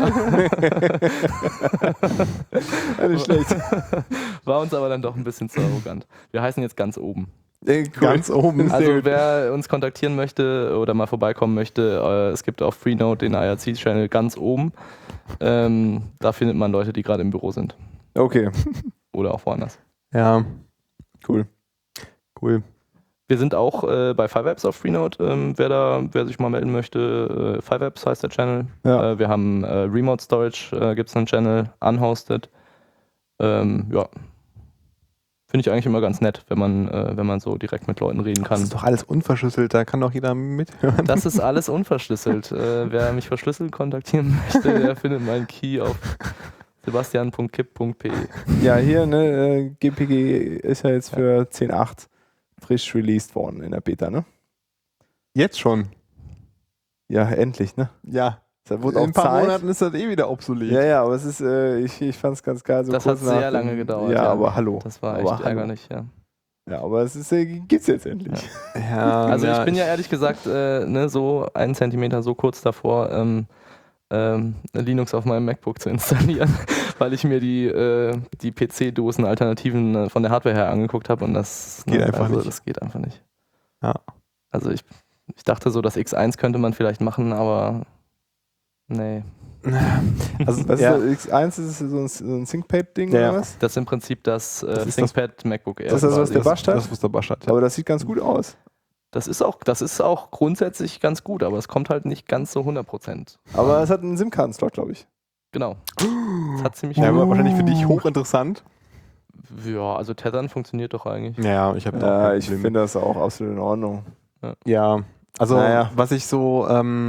Nicht schlecht. War uns aber dann doch ein bisschen zu arrogant. Wir heißen jetzt ganz oben. Ganz oben. Also wer uns kontaktieren möchte oder mal vorbeikommen möchte, es gibt auf Freenode den IRC-Channel ganz oben. Da findet man Leute, die gerade im Büro sind. Okay, Oder auch woanders. Ja, cool. cool. Wir sind auch bei 5apps auf Freenode, wer sich mal melden möchte. 5apps heißt der Channel. Ja. Wir haben Remote Storage, gibt es einen Channel, unhosted. Ja. Finde ich eigentlich immer ganz nett, wenn man so direkt mit Leuten reden Das kann. ist doch alles unverschlüsselt, da kann doch jeder mithören. Das ist alles unverschlüsselt. Wer mich verschlüsselt kontaktieren möchte, der findet meinen Key auf Sebastian.kipp.pe. Ja, hier, ne, GPG ist ja jetzt für 10.8 frisch released worden in der Beta, ne? Jetzt schon. Ja, endlich, ne? Ja. Da wurde In auch ein paar Zeit. Monaten ist das eh wieder obsolet. Ja, ja, aber es ist, ich fand es ganz geil. So Das kurz hat sehr nach lange dem- gedauert. Ja, aber hallo. Das war aber echt hallo. ärgerlich, ja. Ja, aber es ist, gibt's jetzt endlich. Ja, Also ja, ich bin ja ehrlich gesagt so 1 Zentimeter so kurz davor, Linux auf meinem MacBook zu installieren, weil ich mir die PC-Dosen-Alternativen von der Hardware her angeguckt habe und das geht einfach nicht. Das geht einfach nicht. Ja. Also ich dachte so, das X1 könnte man vielleicht machen, aber nee. Also, Was ja, ist das? X1 ist so ein ThinkPad-Ding Ja. oder was? Das ist im Prinzip das ist ThinkPad MacBook Air. Das ist das, was quasi. der bascht hat? das, was der Basch hat. Ja. Aber das sieht ganz gut aus. Das ist auch grundsätzlich ganz gut, aber es kommt halt nicht ganz so 100%. Aber es hat einen SIM-Karten-Slot, glaube ich. Genau. Das hat ziemlich Ja, aber wahrscheinlich für dich hochinteressant. Ja, also Tethern funktioniert doch eigentlich. Ja, ich habe da auch Ja, kein ich Problem finde das auch absolut in Ordnung. Ja, also Naja. was ich so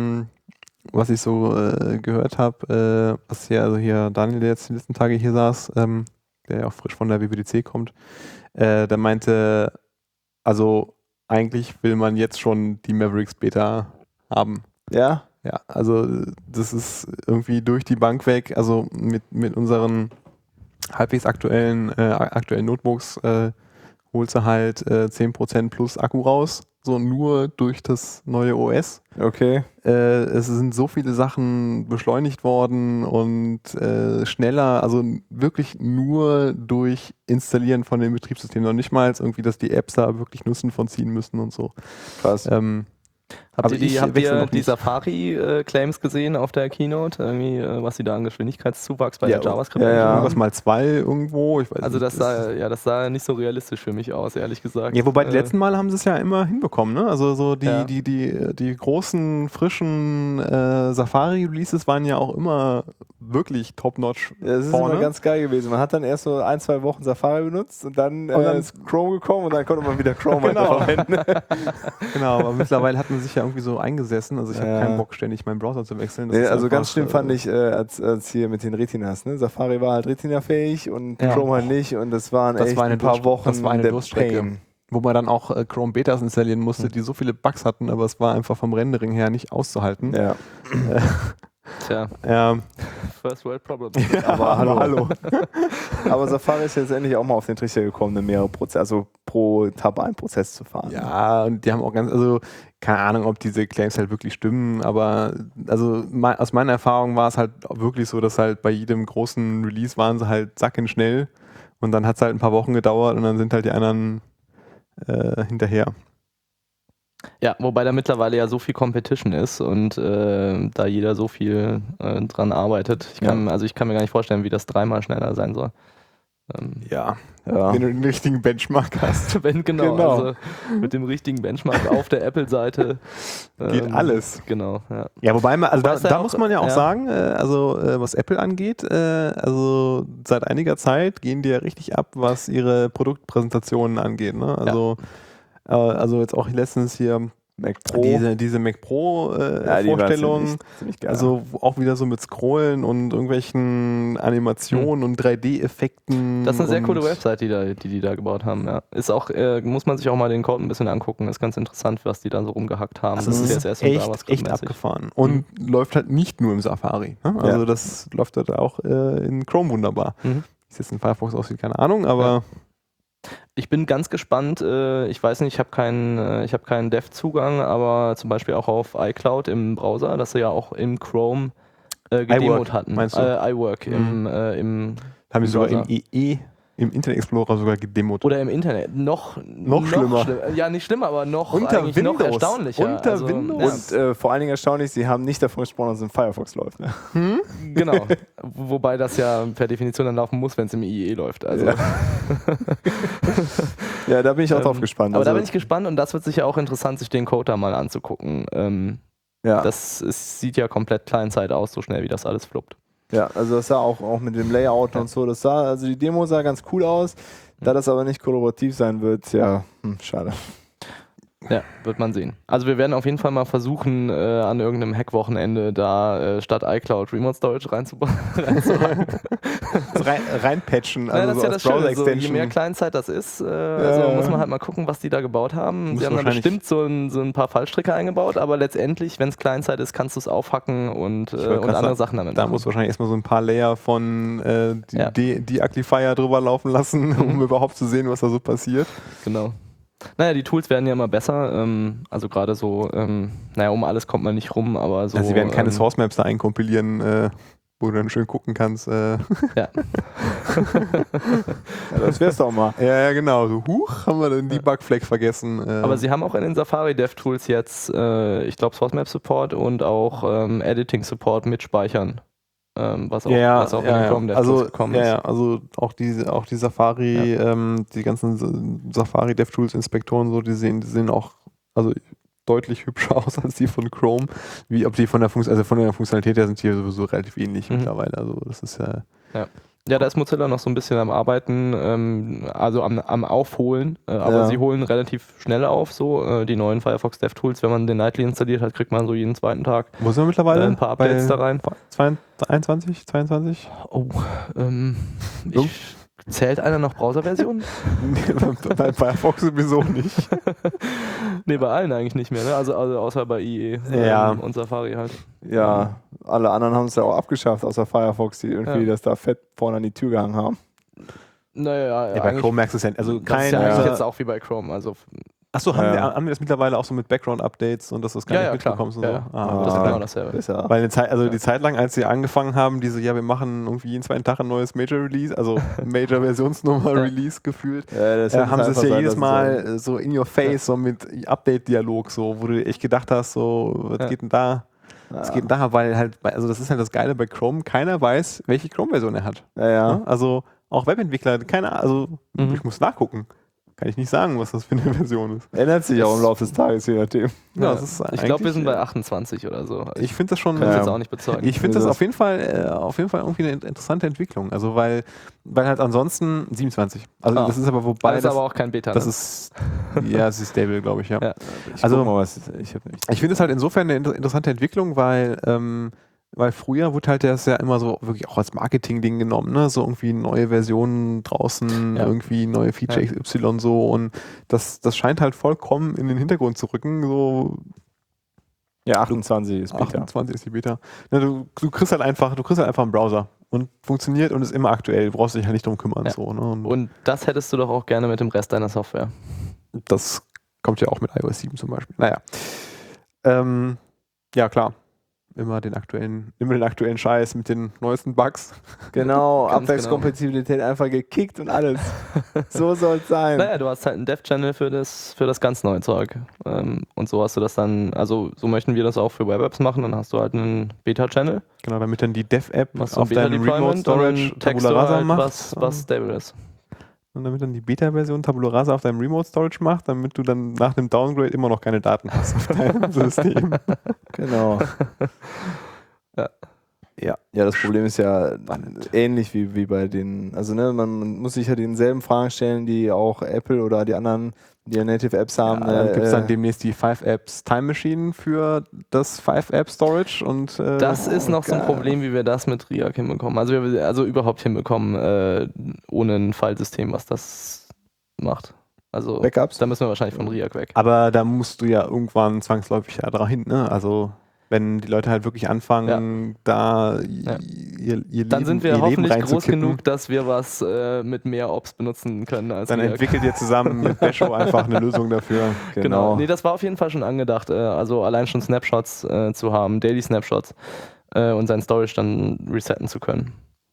gehört habe, was hier Daniel, der jetzt die letzten Tage hier saß, der ja auch frisch von der WWDC kommt, der meinte, also eigentlich will man jetzt schon die Mavericks Beta haben. Ja? Ja, also das ist irgendwie durch die Bank weg, also mit unseren halbwegs aktuellen Notebooks holst du halt 10% plus Akku raus, so nur durch das neue OS. Okay. Es sind so viele Sachen beschleunigt worden und schneller, also wirklich nur durch Installieren von dem Betriebssystem, noch nicht mal irgendwie, dass die Apps da wirklich Nutzen von ziehen müssen und so. Krass. Habt Aber ihr ich wechsle noch die nicht. Safari-Claims gesehen auf der Keynote? Irgendwie, was sie da an Geschwindigkeitszuwachs bei Ja, der JavaScript ja, ja. Irgendwas mal 2 irgendwo, ich weiß Also nicht. das sah nicht so realistisch für mich aus, ehrlich gesagt. Ja, wobei die letzten Mal haben sie es ja immer hinbekommen, ne? Also so Ja. die großen, frischen Safari-Releases waren ja auch immer wirklich top-notch Das ist vorne. immer ganz geil gewesen. Man hat dann erst so 1-2 Wochen Safari benutzt und dann ist Chrome gekommen und dann konnte man wieder Chrome Genau. verwenden. Genau, aber mittlerweile hat man sich ja irgendwie so eingesessen. Also ich habe Ja. keinen Bock, ständig meinen Browser zu wechseln. Das Nee, ist also einfach, ganz schlimm fand ich, als hier mit den Retinas. Ne? Safari war halt Retina-fähig und Ja. Chrome halt nicht und das waren Das echt war eine ein paar Wochen Das war eine der Durststrecke. Pain. Wo man dann auch Chrome Betas installieren musste, die so viele Bugs hatten, aber es war einfach vom Rendering her nicht auszuhalten. Ja. Tja, Ja, First World Problem. Aber hallo. hallo. Aber Safari ist jetzt endlich auch mal auf den Trichter gekommen, mehrere Prozesse, also pro Tab einen Prozess zu fahren. Ja, und die haben auch also keine Ahnung, ob diese Claims halt wirklich stimmen, aber also aus meiner Erfahrung war es halt wirklich so, dass halt bei jedem großen Release waren sie halt schnell und dann hat es halt ein paar Wochen gedauert und dann sind halt die anderen hinterher. Ja, wobei da mittlerweile ja so viel Competition ist und da jeder so viel dran arbeitet. Ich kann mir gar nicht vorstellen, wie das 3-mal schneller sein soll. Ja, Ja. wenn du den richtigen Benchmark hast. Genau. Genau. Also mit dem richtigen Benchmark auf der Apple-Seite. Geht alles. Genau, ja. Ja, wobei man, also Wobei es da ja auch- muss man ja auch ja. sagen, was Apple angeht, also seit einiger Zeit gehen die ja richtig ab, was ihre Produktpräsentationen angeht. Ne? Also jetzt auch letztens hier Mac Pro. diese Mac Pro Ja, die war Vorstellung, ziemlich geil. also auch wieder so mit Scrollen und irgendwelchen Animationen und 3D-Effekten. Das ist eine sehr und coole Website, die da gebaut haben. Ja. Ist auch, muss man sich auch mal den Code ein bisschen angucken. Ist ganz interessant, was die da so rumgehackt haben. Also es ist CSS und echt JavaScript-mäßig. abgefahren. Und läuft halt nicht nur im Safari. Ne? Also das läuft halt auch in Chrome wunderbar. Mhm. Wie es jetzt in Firefox aussieht, keine Ahnung, aber Ich bin ganz gespannt. Ich weiß nicht, ich habe keinen Dev-Zugang, aber zum Beispiel auch auf iCloud im Browser, das sie ja auch im Chrome gedemoed iWork, hatten. meinst du? iWork im haben wir sogar Browser. im Internet Explorer sogar gedemot. Oder im Internet. Noch schlimmer. Ja, nicht schlimmer, aber noch Unter eigentlich noch Windows. erstaunlicher. Unter Windows. Ja, Und vor allen Dingen erstaunlich, sie haben nicht davon gesprochen, dass es in Firefox läuft. Ne? genau. Wobei das ja per Definition dann laufen muss, wenn es im IE läuft. Also. Ja. Ja, da bin ich auch drauf gespannt. Aber da Also, bin ich gespannt und das wird sicher auch interessant, sich den Code da mal anzugucken. ja. Sieht ja komplett Client-Side aus, so schnell wie das alles fluppt. Ja, also das sah auch mit dem Layout und so, also die Demo sah ganz cool aus. Da das aber nicht kollaborativ sein wird, ja, schade. Ja, wird man sehen. Also wir werden auf jeden Fall mal versuchen, an irgendeinem Hack-Wochenende da statt iCloud Remote Storage reinzuhauen. Reinpatchen, Also also das ist so ja als das Schöne, so, je Browser-Extension. mehr Kleinzeit das ist, ja. muss man halt mal gucken, was die da gebaut haben. Muss Sie haben da wahrscheinlich- bestimmt so ein paar Fallstricke eingebaut, aber letztendlich, wenn es Kleinzeit ist, kannst du es aufhacken und wollte grad andere sagen, Sachen damit Da machen. muss wahrscheinlich erstmal so ein paar Layer von Ja. Deaglifier drüber laufen lassen, um überhaupt zu sehen, was da so passiert. Genau. Naja, die Tools werden ja immer besser, also gerade so, um alles kommt man nicht rum, aber so... Also sie werden keine Source Maps da einkompilieren, wo du dann schön gucken kannst. Ja. Ja, das wär's doch mal. Ja, genau. So, haben wir den Debug-Flag vergessen. Aber sie haben auch in den Safari DevTools jetzt, ich glaube, Source Map Support und auch Editing Support mit Speichern. Was auch in den Chrome DevTools gekommen ist. Ja, also auch die Safari, die ganzen Safari DevTools Inspektoren, so, die sehen auch also deutlich hübscher aus als die von Chrome. Wie ob die von der Funktionalität her sind die sowieso relativ ähnlich mittlerweile. Also das ist ja. Ja, da ist Mozilla noch so ein bisschen am Arbeiten, also am Aufholen, aber sie holen relativ schnell auf, so die neuen Firefox DevTools. Wenn man den Nightly installiert hat, kriegt man so jeden zweiten Tag Wo sind wir mittlerweile? ein paar Updates da rein. 21, 22? Oh, zählt einer noch Browserversionen? Bei Firefox sowieso nicht. Nee, bei allen eigentlich nicht mehr, ne? Also außer bei IE und Safari halt. Ja, alle anderen haben es ja auch abgeschafft, außer Firefox, die irgendwie das da fett vorne an die Tür gehangen haben. Naja, Ja, bei Chrome merkst du es ja. Also das ist ja eigentlich jetzt auch wie bei Chrome. Also, Achso, haben wir das mittlerweile auch so mit Background-Updates und dass du das gar nicht mitbekommst? Klar. Und so? Ja. Das ist genau dasselbe. Ist ja Weil die Zeit lang, als sie angefangen haben, wir machen irgendwie jeden zweiten Tag ein neues Major-Release, also Major-Versionsnummer-Release gefühlt, das haben sie es ja sein, jedes dass Mal so in your face, so mit Update-Dialog, so, wo du echt gedacht hast, so, was geht denn da? Was geht denn da? Weil halt, also das ist halt das Geile bei Chrome, keiner weiß, welche Chrome-Version er hat. Ja. Also auch Webentwickler, ich muss nachgucken. Kann ich nicht sagen, was das für eine Version ist. Ändert sich auch im Laufe des Tages, je nachdem. Ja, das ist ich glaube, wir sind bei 28 oder so. Ich finde das schon. Kann ich jetzt auch nicht bezeugen. Ich finde das auf jeden Fall irgendwie eine interessante Entwicklung. Also weil halt ansonsten 27. Also das ist aber wobei. Das ist aber auch kein Beta. Das ist es ist stable, glaube ich, ja. Also Ich finde es halt insofern eine interessante Entwicklung, weil früher wurde halt das ja immer so wirklich auch als Marketing-Ding genommen, ne? So irgendwie neue Versionen draußen, irgendwie neue Feature XY so, und das scheint halt vollkommen in den Hintergrund zu rücken, so. Ja, 28 ist Beta. 28 ist die Beta. Ne, du kriegst halt einfach einen Browser und funktioniert und ist immer aktuell, du brauchst dich halt nicht drum kümmern. So, ne? Und das hättest du doch auch gerne mit dem Rest deiner Software. Das kommt ja auch mit iOS 7 zum Beispiel. Naja. Ja, klar. Immer den aktuellen Scheiß mit den neuesten Bugs. Genau, Ganz Abwärtskompatibilität einfach gekickt und alles. So soll es sein. Naja, du hast halt einen Dev-Channel für das ganz neue Zeug. Und so hast du das dann, also so möchten wir das auch für Web-Apps machen, dann hast du halt einen Beta-Channel. Genau, damit dann die Dev-App auf deinem Remote Storage Tabula Rasa halt macht. Was stable ist. Und damit dann die Beta-Version Tabula Rasa auf deinem Remote Storage macht, damit du dann nach dem Downgrade immer noch keine Daten hast auf deinem System. Genau. Ja, das Problem ist ja ähnlich wie bei den, also ne, man muss sich ja denselben Fragen stellen, die auch Apple oder die anderen, die ja Native Apps haben. Dann gibt es dann demnächst die 5-Apps Time Machine für das 5-App Storage und das ist noch so ein Problem, wie wir das mit Riak hinbekommen. Also überhaupt hinbekommen, ohne ein Filesystem, was das macht. Also Backups? Da müssen wir wahrscheinlich von Riak weg. Aber da musst du ja irgendwann zwangsläufig dahin, ne? Also wenn die Leute halt wirklich anfangen, da ihr Leben, dann sind wir ihr hoffentlich Leben groß genug, dass wir was mit mehr Ops benutzen können als dann Riak. entwickelt ihr zusammen mit Basho einfach eine Lösung dafür. Genau. Nee, das war auf jeden Fall schon angedacht. Also allein schon Snapshots zu haben, Daily Snapshots und sein Storage dann resetten zu können.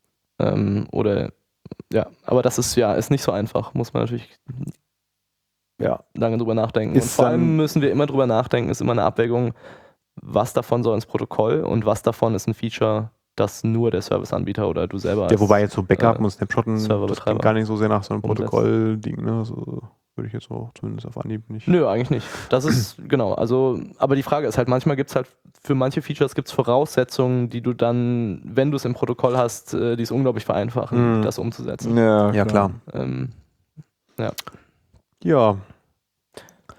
Aber das ist nicht so einfach, muss man natürlich lange drüber nachdenken. Und vor allem müssen wir immer drüber nachdenken, ist immer eine Abwägung, was davon soll ins Protokoll und was davon ist ein Feature, das nur der Serviceanbieter oder du selber Ja, wobei jetzt so Backup und Snapshotten, das Serverbetreiber klingt gar nicht so sehr nach so einem Protokoll-Ding, ne? So würde ich jetzt auch zumindest auf Anhieb nicht. Nö, eigentlich nicht. Das ist, genau, also, aber die Frage ist halt, manchmal gibt es halt, für manche Features gibt es Voraussetzungen, die du dann, wenn du es im Protokoll hast, die es unglaublich vereinfachen, das umzusetzen. Ja, klar. Ja.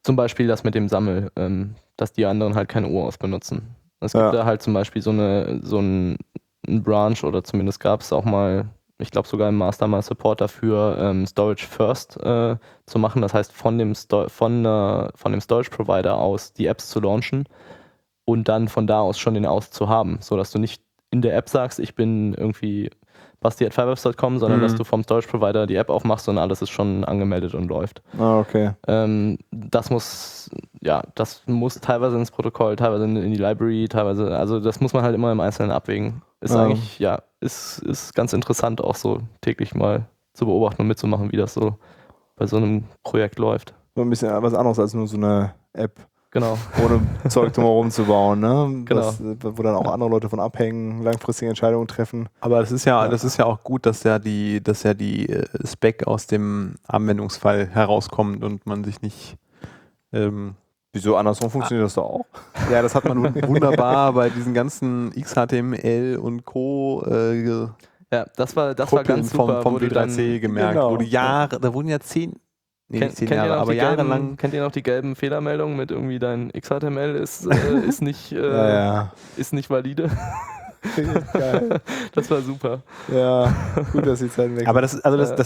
Zum Beispiel das mit dem Sammel, dass die anderen halt keine OAuth benutzen. Es gibt da halt zum Beispiel so ein Branch, oder zumindest gab es auch mal, ich glaube sogar im Master mal Support dafür, Storage First zu machen. Das heißt, von dem Storage Provider aus die Apps zu launchen und dann von da aus schon den Auth zu haben, sodass du nicht in der App sagst, ich bin irgendwie basti@5apps.com, sondern dass du vom Storage Provider die App aufmachst und alles ist schon angemeldet und läuft. Ah, okay. Das muss teilweise ins Protokoll, teilweise in die Library, teilweise, also das muss man halt immer im Einzelnen abwägen. Ist eigentlich, ist ganz interessant auch so täglich mal zu beobachten und mitzumachen, wie das so bei so einem Projekt läuft. So ein bisschen was anderes als nur so eine App. Genau. Ohne Zeug drumherum zu bauen, ne? Genau. Wo dann auch andere Leute von abhängen, langfristige Entscheidungen treffen. Aber das ist ja auch gut, dass ja die Spec aus dem Anwendungsfall herauskommt und man sich nicht Wieso andersrum funktioniert das doch auch? ja, das hat man wunderbar bei diesen ganzen XHTML und Co. Ja, das war Kuppeln ganz super. vom wo du W3C gemerkt, genau. wo du da wurden ja 10 Jahre, aber jahrelang. Kennt ihr noch die gelben Fehlermeldungen mit irgendwie dein XHTML ist nicht ist nicht valide? Geil. Das war super. Ja, gut, dass die Zeit weg. Aber das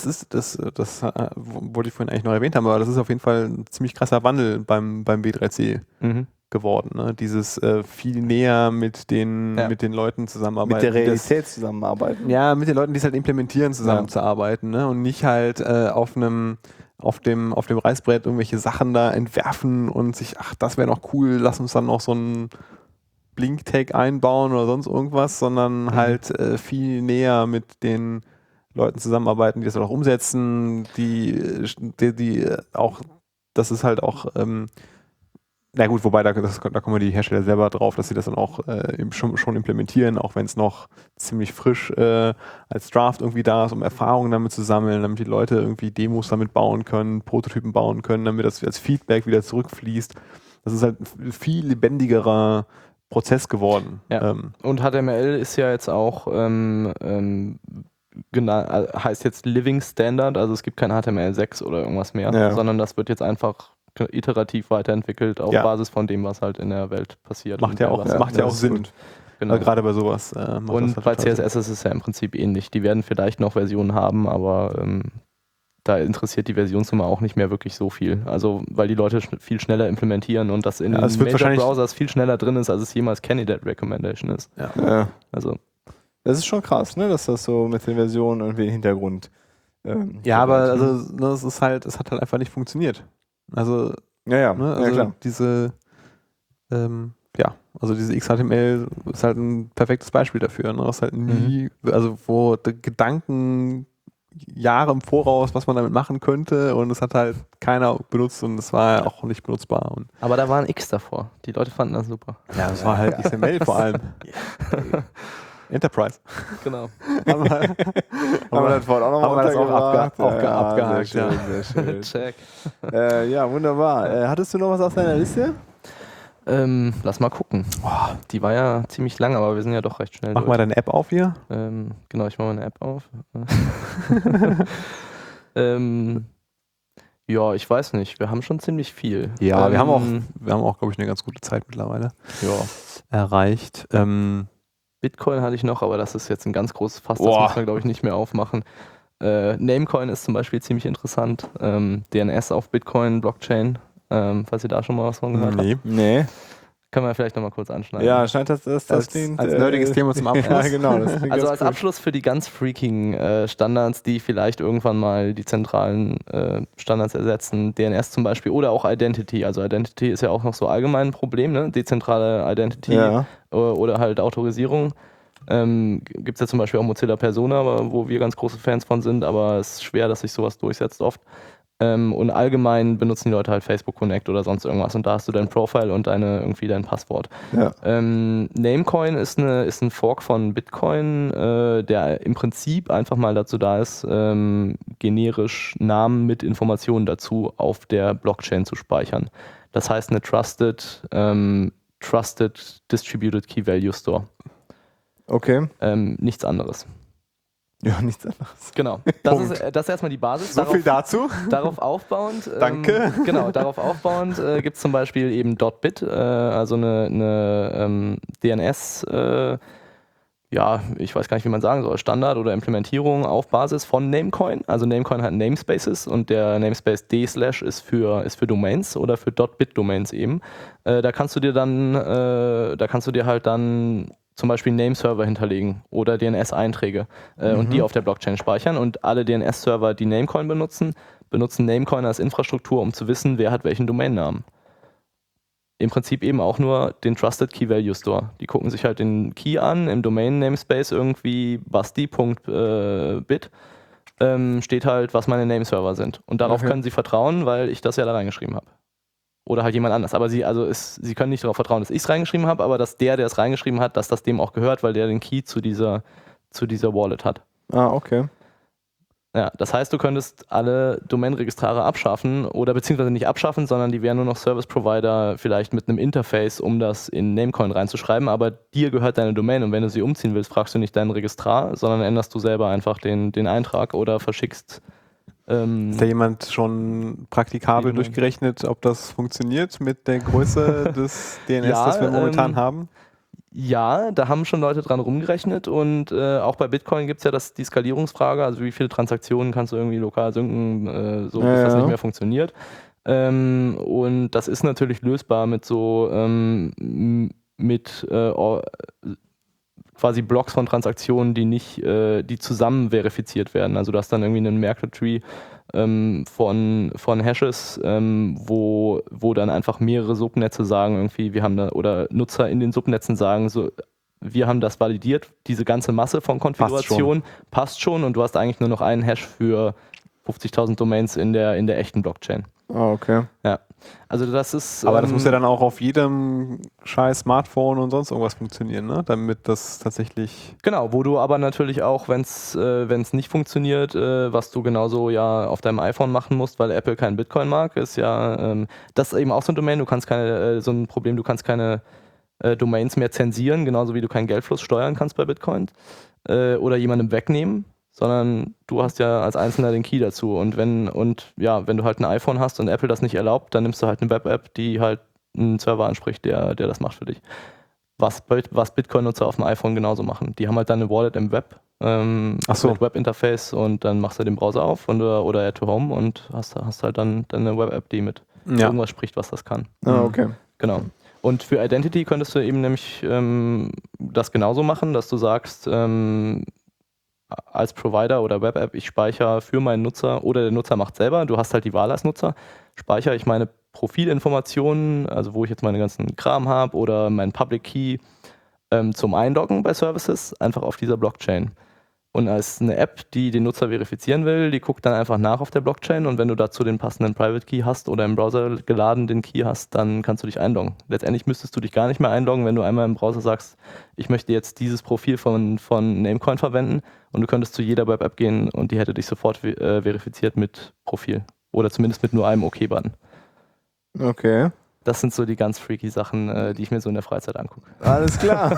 wollte ich vorhin eigentlich noch erwähnt haben, aber das ist auf jeden Fall ein ziemlich krasser Wandel beim W3C geworden. Ne? Dieses viel näher mit den Leuten zusammenarbeiten. mit der Realität zusammenarbeiten. Ja, mit den Leuten, die es halt implementieren, zusammenzuarbeiten. Ne? Und nicht halt auf dem Reißbrett irgendwelche Sachen da entwerfen und sich, ach, das wäre noch cool, lass uns dann noch so ein Blink-Tag einbauen oder sonst irgendwas, sondern halt viel näher mit den Leuten zusammenarbeiten, die das auch umsetzen, die auch, das ist halt auch, na gut, wobei da kommen die Hersteller selber drauf, dass sie das dann auch schon implementieren, auch wenn es noch ziemlich frisch als Draft irgendwie da ist, um Erfahrungen damit zu sammeln, damit die Leute irgendwie Demos damit bauen können, Prototypen bauen können, damit das als Feedback wieder zurückfließt. Das ist halt ein viel lebendigerer Prozess geworden. Ja. Und HTML ist ja jetzt auch heißt jetzt Living Standard, also es gibt kein HTML6 oder irgendwas mehr, sondern das wird jetzt einfach iterativ weiterentwickelt auf Basis von dem, was halt in der Welt passiert. Macht ja auch Sinn. Genau. Gerade bei sowas. Und bei CSS ist es ja im Prinzip ähnlich. Die werden vielleicht noch Versionen haben, aber da interessiert die Versionsnummer auch nicht mehr wirklich so viel. Also, weil die Leute viel schneller implementieren und das in den Major-Browsers viel schneller drin ist, als es jemals Candidate Recommendation ist. Ja. Also. Das ist schon krass, ne, dass das so mit den Versionen irgendwie im Hintergrund. Aber also, es hat halt einfach nicht funktioniert. Also, klar. diese XHTML ist halt ein perfektes Beispiel dafür. Ne? Das halt nie, also wo Gedanken Jahre im Voraus, was man damit machen könnte, und es hat halt keiner benutzt und es war auch nicht benutzbar. Aber da war ein X davor. Die Leute fanden das super. Ja, das war halt XML vor allem. Enterprise. Genau. Haben wir das vorhin auch nochmal abgehakt. Sehr schön. Check. Ja, wunderbar. Hattest du noch was auf deiner Liste? Lass mal gucken. Oh, die war ja ziemlich lang, aber wir sind ja doch recht schnell. Mach mal deine App auf hier. Genau, ich mache meine App auf. Ja, ich weiß nicht. Wir haben schon ziemlich viel. Ja, wir haben auch, glaube ich, eine ganz gute Zeit mittlerweile erreicht. Bitcoin hatte ich noch, aber das ist jetzt ein ganz großes Fass. Das muss man, glaube ich, nicht mehr aufmachen. Namecoin ist zum Beispiel ziemlich interessant. DNS auf Bitcoin, Blockchain. Falls ihr da schon mal was von gehört habt. Nee. Können wir vielleicht nochmal kurz anschneiden. Ja, scheint das klingt, als nerdiges Thema zum Abschluss. Ja, genau. Also als Abschluss für die ganz freakigen Standards, die vielleicht irgendwann mal die zentralen Standards ersetzen, DNS zum Beispiel oder auch Identity. Also Identity ist ja auch noch so allgemein ein Problem, ne? Dezentrale Identity oder halt Autorisierung. Gibt es ja zum Beispiel auch Mozilla Persona, wo wir ganz große Fans von sind, aber es ist schwer, dass sich sowas durchsetzt oft. Und allgemein benutzen die Leute halt Facebook Connect oder sonst irgendwas und da hast du dein Profile und dein Passwort. Ja. Namecoin ist ein Fork von Bitcoin, der im Prinzip einfach mal dazu da ist, generisch Namen mit Informationen dazu auf der Blockchain zu speichern. Das heißt eine Trusted Distributed Key Value Store. Okay. Nichts anderes. Ja, nichts anderes. Genau. Das ist erstmal die Basis. So viel dazu. Darauf aufbauend. Danke. Genau, darauf aufbauend gibt es zum Beispiel eben .bit, also eine DNS, ich weiß gar nicht, wie man sagen soll, Standard oder Implementierung auf Basis von Namecoin. Also Namecoin hat Namespaces und der Namespace d/ ist für Domains oder für .bit-Domains eben. Da kannst du dir halt dann zum Beispiel Nameserver hinterlegen oder DNS-Einträge und die auf der Blockchain speichern. Und alle DNS-Server, die Namecoin benutzen Namecoin als Infrastruktur, um zu wissen, wer hat welchen Domainnamen. Im Prinzip eben auch nur den Trusted Key Value Store. Die gucken sich halt den Key an, im Domain-Namespace irgendwie basti.bit steht halt, was meine Nameserver sind. Und darauf können sie vertrauen, weil ich das ja da reingeschrieben habe. Oder halt jemand anders. Aber sie können nicht darauf vertrauen, dass ich es reingeschrieben habe, aber dass der es reingeschrieben hat, dass das dem auch gehört, weil der den Key zu dieser Wallet hat. Ah, okay. Ja, das heißt, du könntest alle Domain-Registrare abschaffen oder beziehungsweise nicht abschaffen, sondern die wären nur noch Service-Provider vielleicht mit einem Interface, um das in Namecoin reinzuschreiben, aber dir gehört deine Domain und wenn du sie umziehen willst, fragst du nicht deinen Registrar, sondern änderst du selber einfach den Eintrag oder verschickst. Ist da jemand schon praktikabel durchgerechnet, ob das funktioniert mit der Größe des DNS, das wir momentan haben? Ja, da haben schon Leute dran rumgerechnet und auch bei Bitcoin gibt es ja die Skalierungsfrage, also wie viele Transaktionen kannst du irgendwie lokal synken, bis das nicht mehr funktioniert. Und das ist natürlich lösbar mit quasi Blocks von Transaktionen, die zusammen verifiziert werden. Also du hast dann irgendwie einen Merkle-Tree von Hashes, wo dann einfach mehrere Subnetze sagen, irgendwie, oder Nutzer in den Subnetzen sagen, so, wir haben das validiert, diese ganze Masse von Konfiguration passt schon und du hast eigentlich nur noch einen Hash für 50.000 Domains in der echten Blockchain. Ah, okay. Ja. Also das ist. Aber das muss ja dann auch auf jedem scheiß Smartphone und sonst irgendwas funktionieren, ne? Damit das tatsächlich. Genau, wo du aber natürlich auch, wenn es nicht funktioniert, was du genauso ja auf deinem iPhone machen musst, weil Apple keinen Bitcoin mag, ist ja das ist eben auch so ein Domain, du kannst keine Domains mehr zensieren, genauso wie du keinen Geldfluss steuern kannst bei Bitcoin oder jemandem wegnehmen. Sondern du hast ja als Einzelner den Key dazu. Und wenn du halt ein iPhone hast und Apple das nicht erlaubt, dann nimmst du halt eine Web-App, die halt einen Server anspricht, der das macht für dich. Was Bitcoin-Nutzer auf dem iPhone genauso machen. Die haben halt dann eine Wallet im Web, mit Web-Interface und dann machst du den Browser auf oder Add to Home und hast halt dann eine Web-App, die mit irgendwas spricht, was das kann. Ah, okay. Genau. Und für Identity könntest du eben nämlich das genauso machen, dass du sagst, als Provider oder Web-App, ich speichere für meinen Nutzer oder der Nutzer macht selber, du hast halt die Wahl als Nutzer, speichere ich meine Profilinformationen, also wo ich jetzt meine ganzen Kram habe oder meinen Public Key zum Einloggen bei Services, einfach auf dieser Blockchain. Und als eine App, die den Nutzer verifizieren will, die guckt dann einfach nach auf der Blockchain und wenn du dazu den passenden Private Key hast oder im Browser geladen den Key hast, dann kannst du dich einloggen. Letztendlich müsstest du dich gar nicht mehr einloggen, wenn du einmal im Browser sagst, ich möchte jetzt dieses Profil von Namecoin verwenden und du könntest zu jeder Web-App gehen und die hätte dich sofort verifiziert mit Profil oder zumindest mit nur einem OK-Button. Okay. Das sind so die ganz freaky Sachen, die ich mir so in der Freizeit angucke. Alles klar.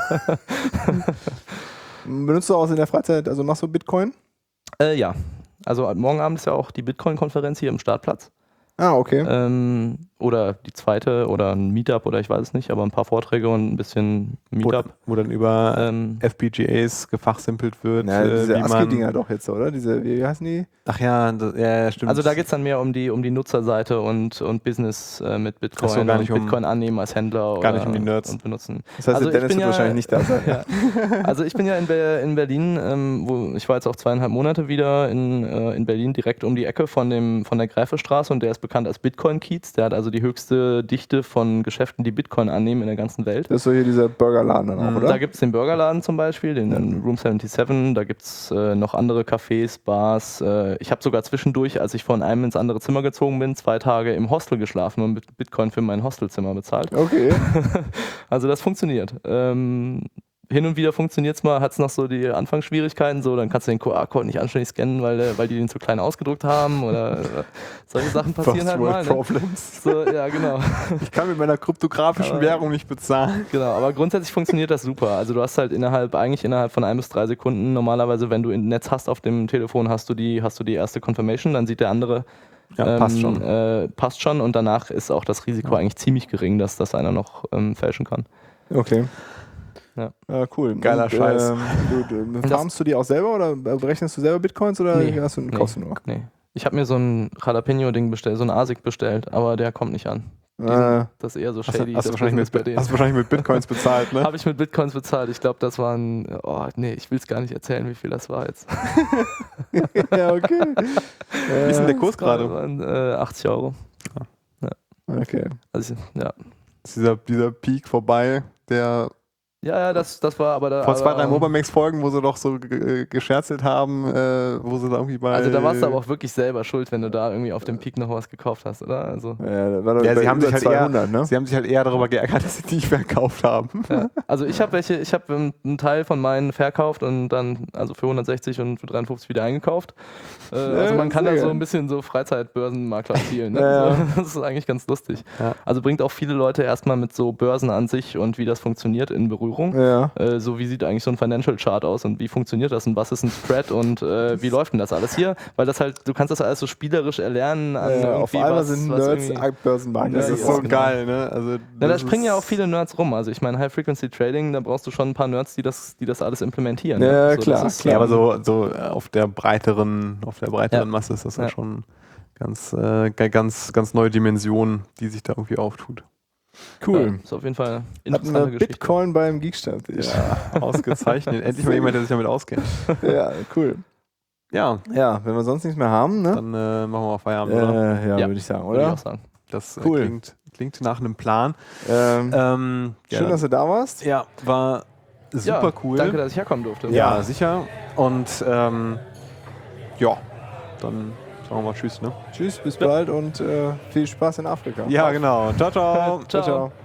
Benutzt du auch in der Freizeit, also machst du Bitcoin? Ja, also morgen Abend ist ja auch die Bitcoin-Konferenz hier im Startplatz. Ah, okay. Oder die zweite oder ein Meetup oder ich weiß es nicht, aber ein paar Vorträge und ein bisschen Meetup. Wo dann über FPGAs gefachsimpelt wird. Diese ASCII-Dinger doch jetzt, oder? Wie heißen die? Ach ja, stimmt. Also da geht es dann mehr um die Nutzerseite und Business mit Bitcoin so, gar nicht und Bitcoin annehmen als Händler gar nicht um die Nerds und benutzen. Das heißt, also Dennis wird wahrscheinlich nicht da sein. Ja. Also ich bin ja in Berlin, ich war jetzt auch 2,5 Monate wieder in Berlin, direkt um die Ecke von der Gräfestraße und der ist bekannt als Bitcoin-Kiez. Der hat also die höchste Dichte von Geschäften, die Bitcoin annehmen in der ganzen Welt. Das ist so hier dieser Burgerladen dann auch, oder? Da gibt es den Burgerladen zum Beispiel, den Room 77, da gibt es noch andere Cafés, Bars. Ich habe sogar zwischendurch, als ich von einem ins andere Zimmer gezogen bin, 2 Tage im Hostel geschlafen und mit Bitcoin für mein Hostelzimmer bezahlt. Okay. Also das funktioniert. hin und wieder funktioniert es mal, hat es noch so die Anfangsschwierigkeiten, so, dann kannst du den QR-Code nicht anständig scannen, weil die den zu klein ausgedruckt haben oder solche Sachen passieren halt mal. Ne? Problems. So, ja, genau. Ich kann mit meiner kryptografischen Währung nicht bezahlen. Genau, aber grundsätzlich funktioniert das super. Also du hast halt innerhalb von 1 bis 3 Sekunden normalerweise, wenn du ein Netz hast auf dem Telefon, hast du die erste Confirmation, dann sieht der andere, passt schon und danach ist auch das Risiko eigentlich ziemlich gering, dass das einer noch fälschen kann. Okay. Ja. Cool. Geiler Scheiß. Farmst du die auch selber oder berechnest du selber Bitcoins oder hast du kaufst du nur? Nee. Ich habe mir so ein Jalapeno-Ding bestellt, so ein ASIC bestellt, aber der kommt nicht an. Das ist eher so shady. Hast du wahrscheinlich mit Bitcoins bezahlt, ne? Habe ich mit Bitcoins bezahlt. Ich glaube, das waren, ich will es gar nicht erzählen, wie viel das war jetzt. Ja, okay. Wie ist denn der Kurs gerade? 80 Euro. Ja. Okay. Also, ja. Ist dieser Peak vorbei, der Ja, das war aber da. vor 2, 3 Mobamax-Folgen, wo sie doch so gescherzelt haben, wo sie da irgendwie bei. Also da warst du aber auch wirklich selber schuld, wenn du da irgendwie auf dem Peak noch was gekauft hast, oder? Also, sie haben sich halt 200, ne? Sie haben sich halt eher darüber geärgert, dass sie die verkauft haben. ja. Also ich habe einen Teil von meinen verkauft und dann also für 160 und für 53 wieder eingekauft. Also man kann da so ein bisschen so Freizeitbörsenmakler spielen. Ne? Ja. Das ist eigentlich ganz lustig. Ja. Also bringt auch viele Leute erstmal mit so Börsen an sich und wie das funktioniert in Berührung. Ja. So wie sieht eigentlich so ein Financial Chart aus und wie funktioniert das und was ist ein Spread und wie läuft denn das alles hier? Weil das halt, du kannst das alles so spielerisch erlernen. Auf einmal sind Nerds Börsenmarkt. Das ist so geil, ne? Also da springen ja auch viele Nerds rum. Also ich meine, High Frequency Trading, da brauchst du schon ein paar Nerds, die das alles implementieren. Ja, ne? klar. Ja, aber so auf der breiteren Masse ist das ja schon ganz neue Dimension, die sich da irgendwie auftut. Cool. Ja, ist auf jeden Fall eine Hatten interessante wir Geschichte. Bitcoin beim Geekstammtisch. Ja, ausgezeichnet. Endlich mal jemand, der sich damit auskennt. Ja, cool. Ja, Ja, wenn wir sonst nichts mehr haben, ne? dann machen wir mal Feierabend, oder? Ja, würde ich sagen, Würde ich oder? auch sagen. Das Cool. klingt nach einem Plan. Schön, dass du da warst. Ja, war super cool. Danke, dass ich herkommen durfte. Ja, sicher. Und dann sagen wir mal Tschüss, ne? Tschüss, bis bald und viel Spaß in Afrika. Ja, genau. Ciao, ciao. Ciao. Ciao, ciao.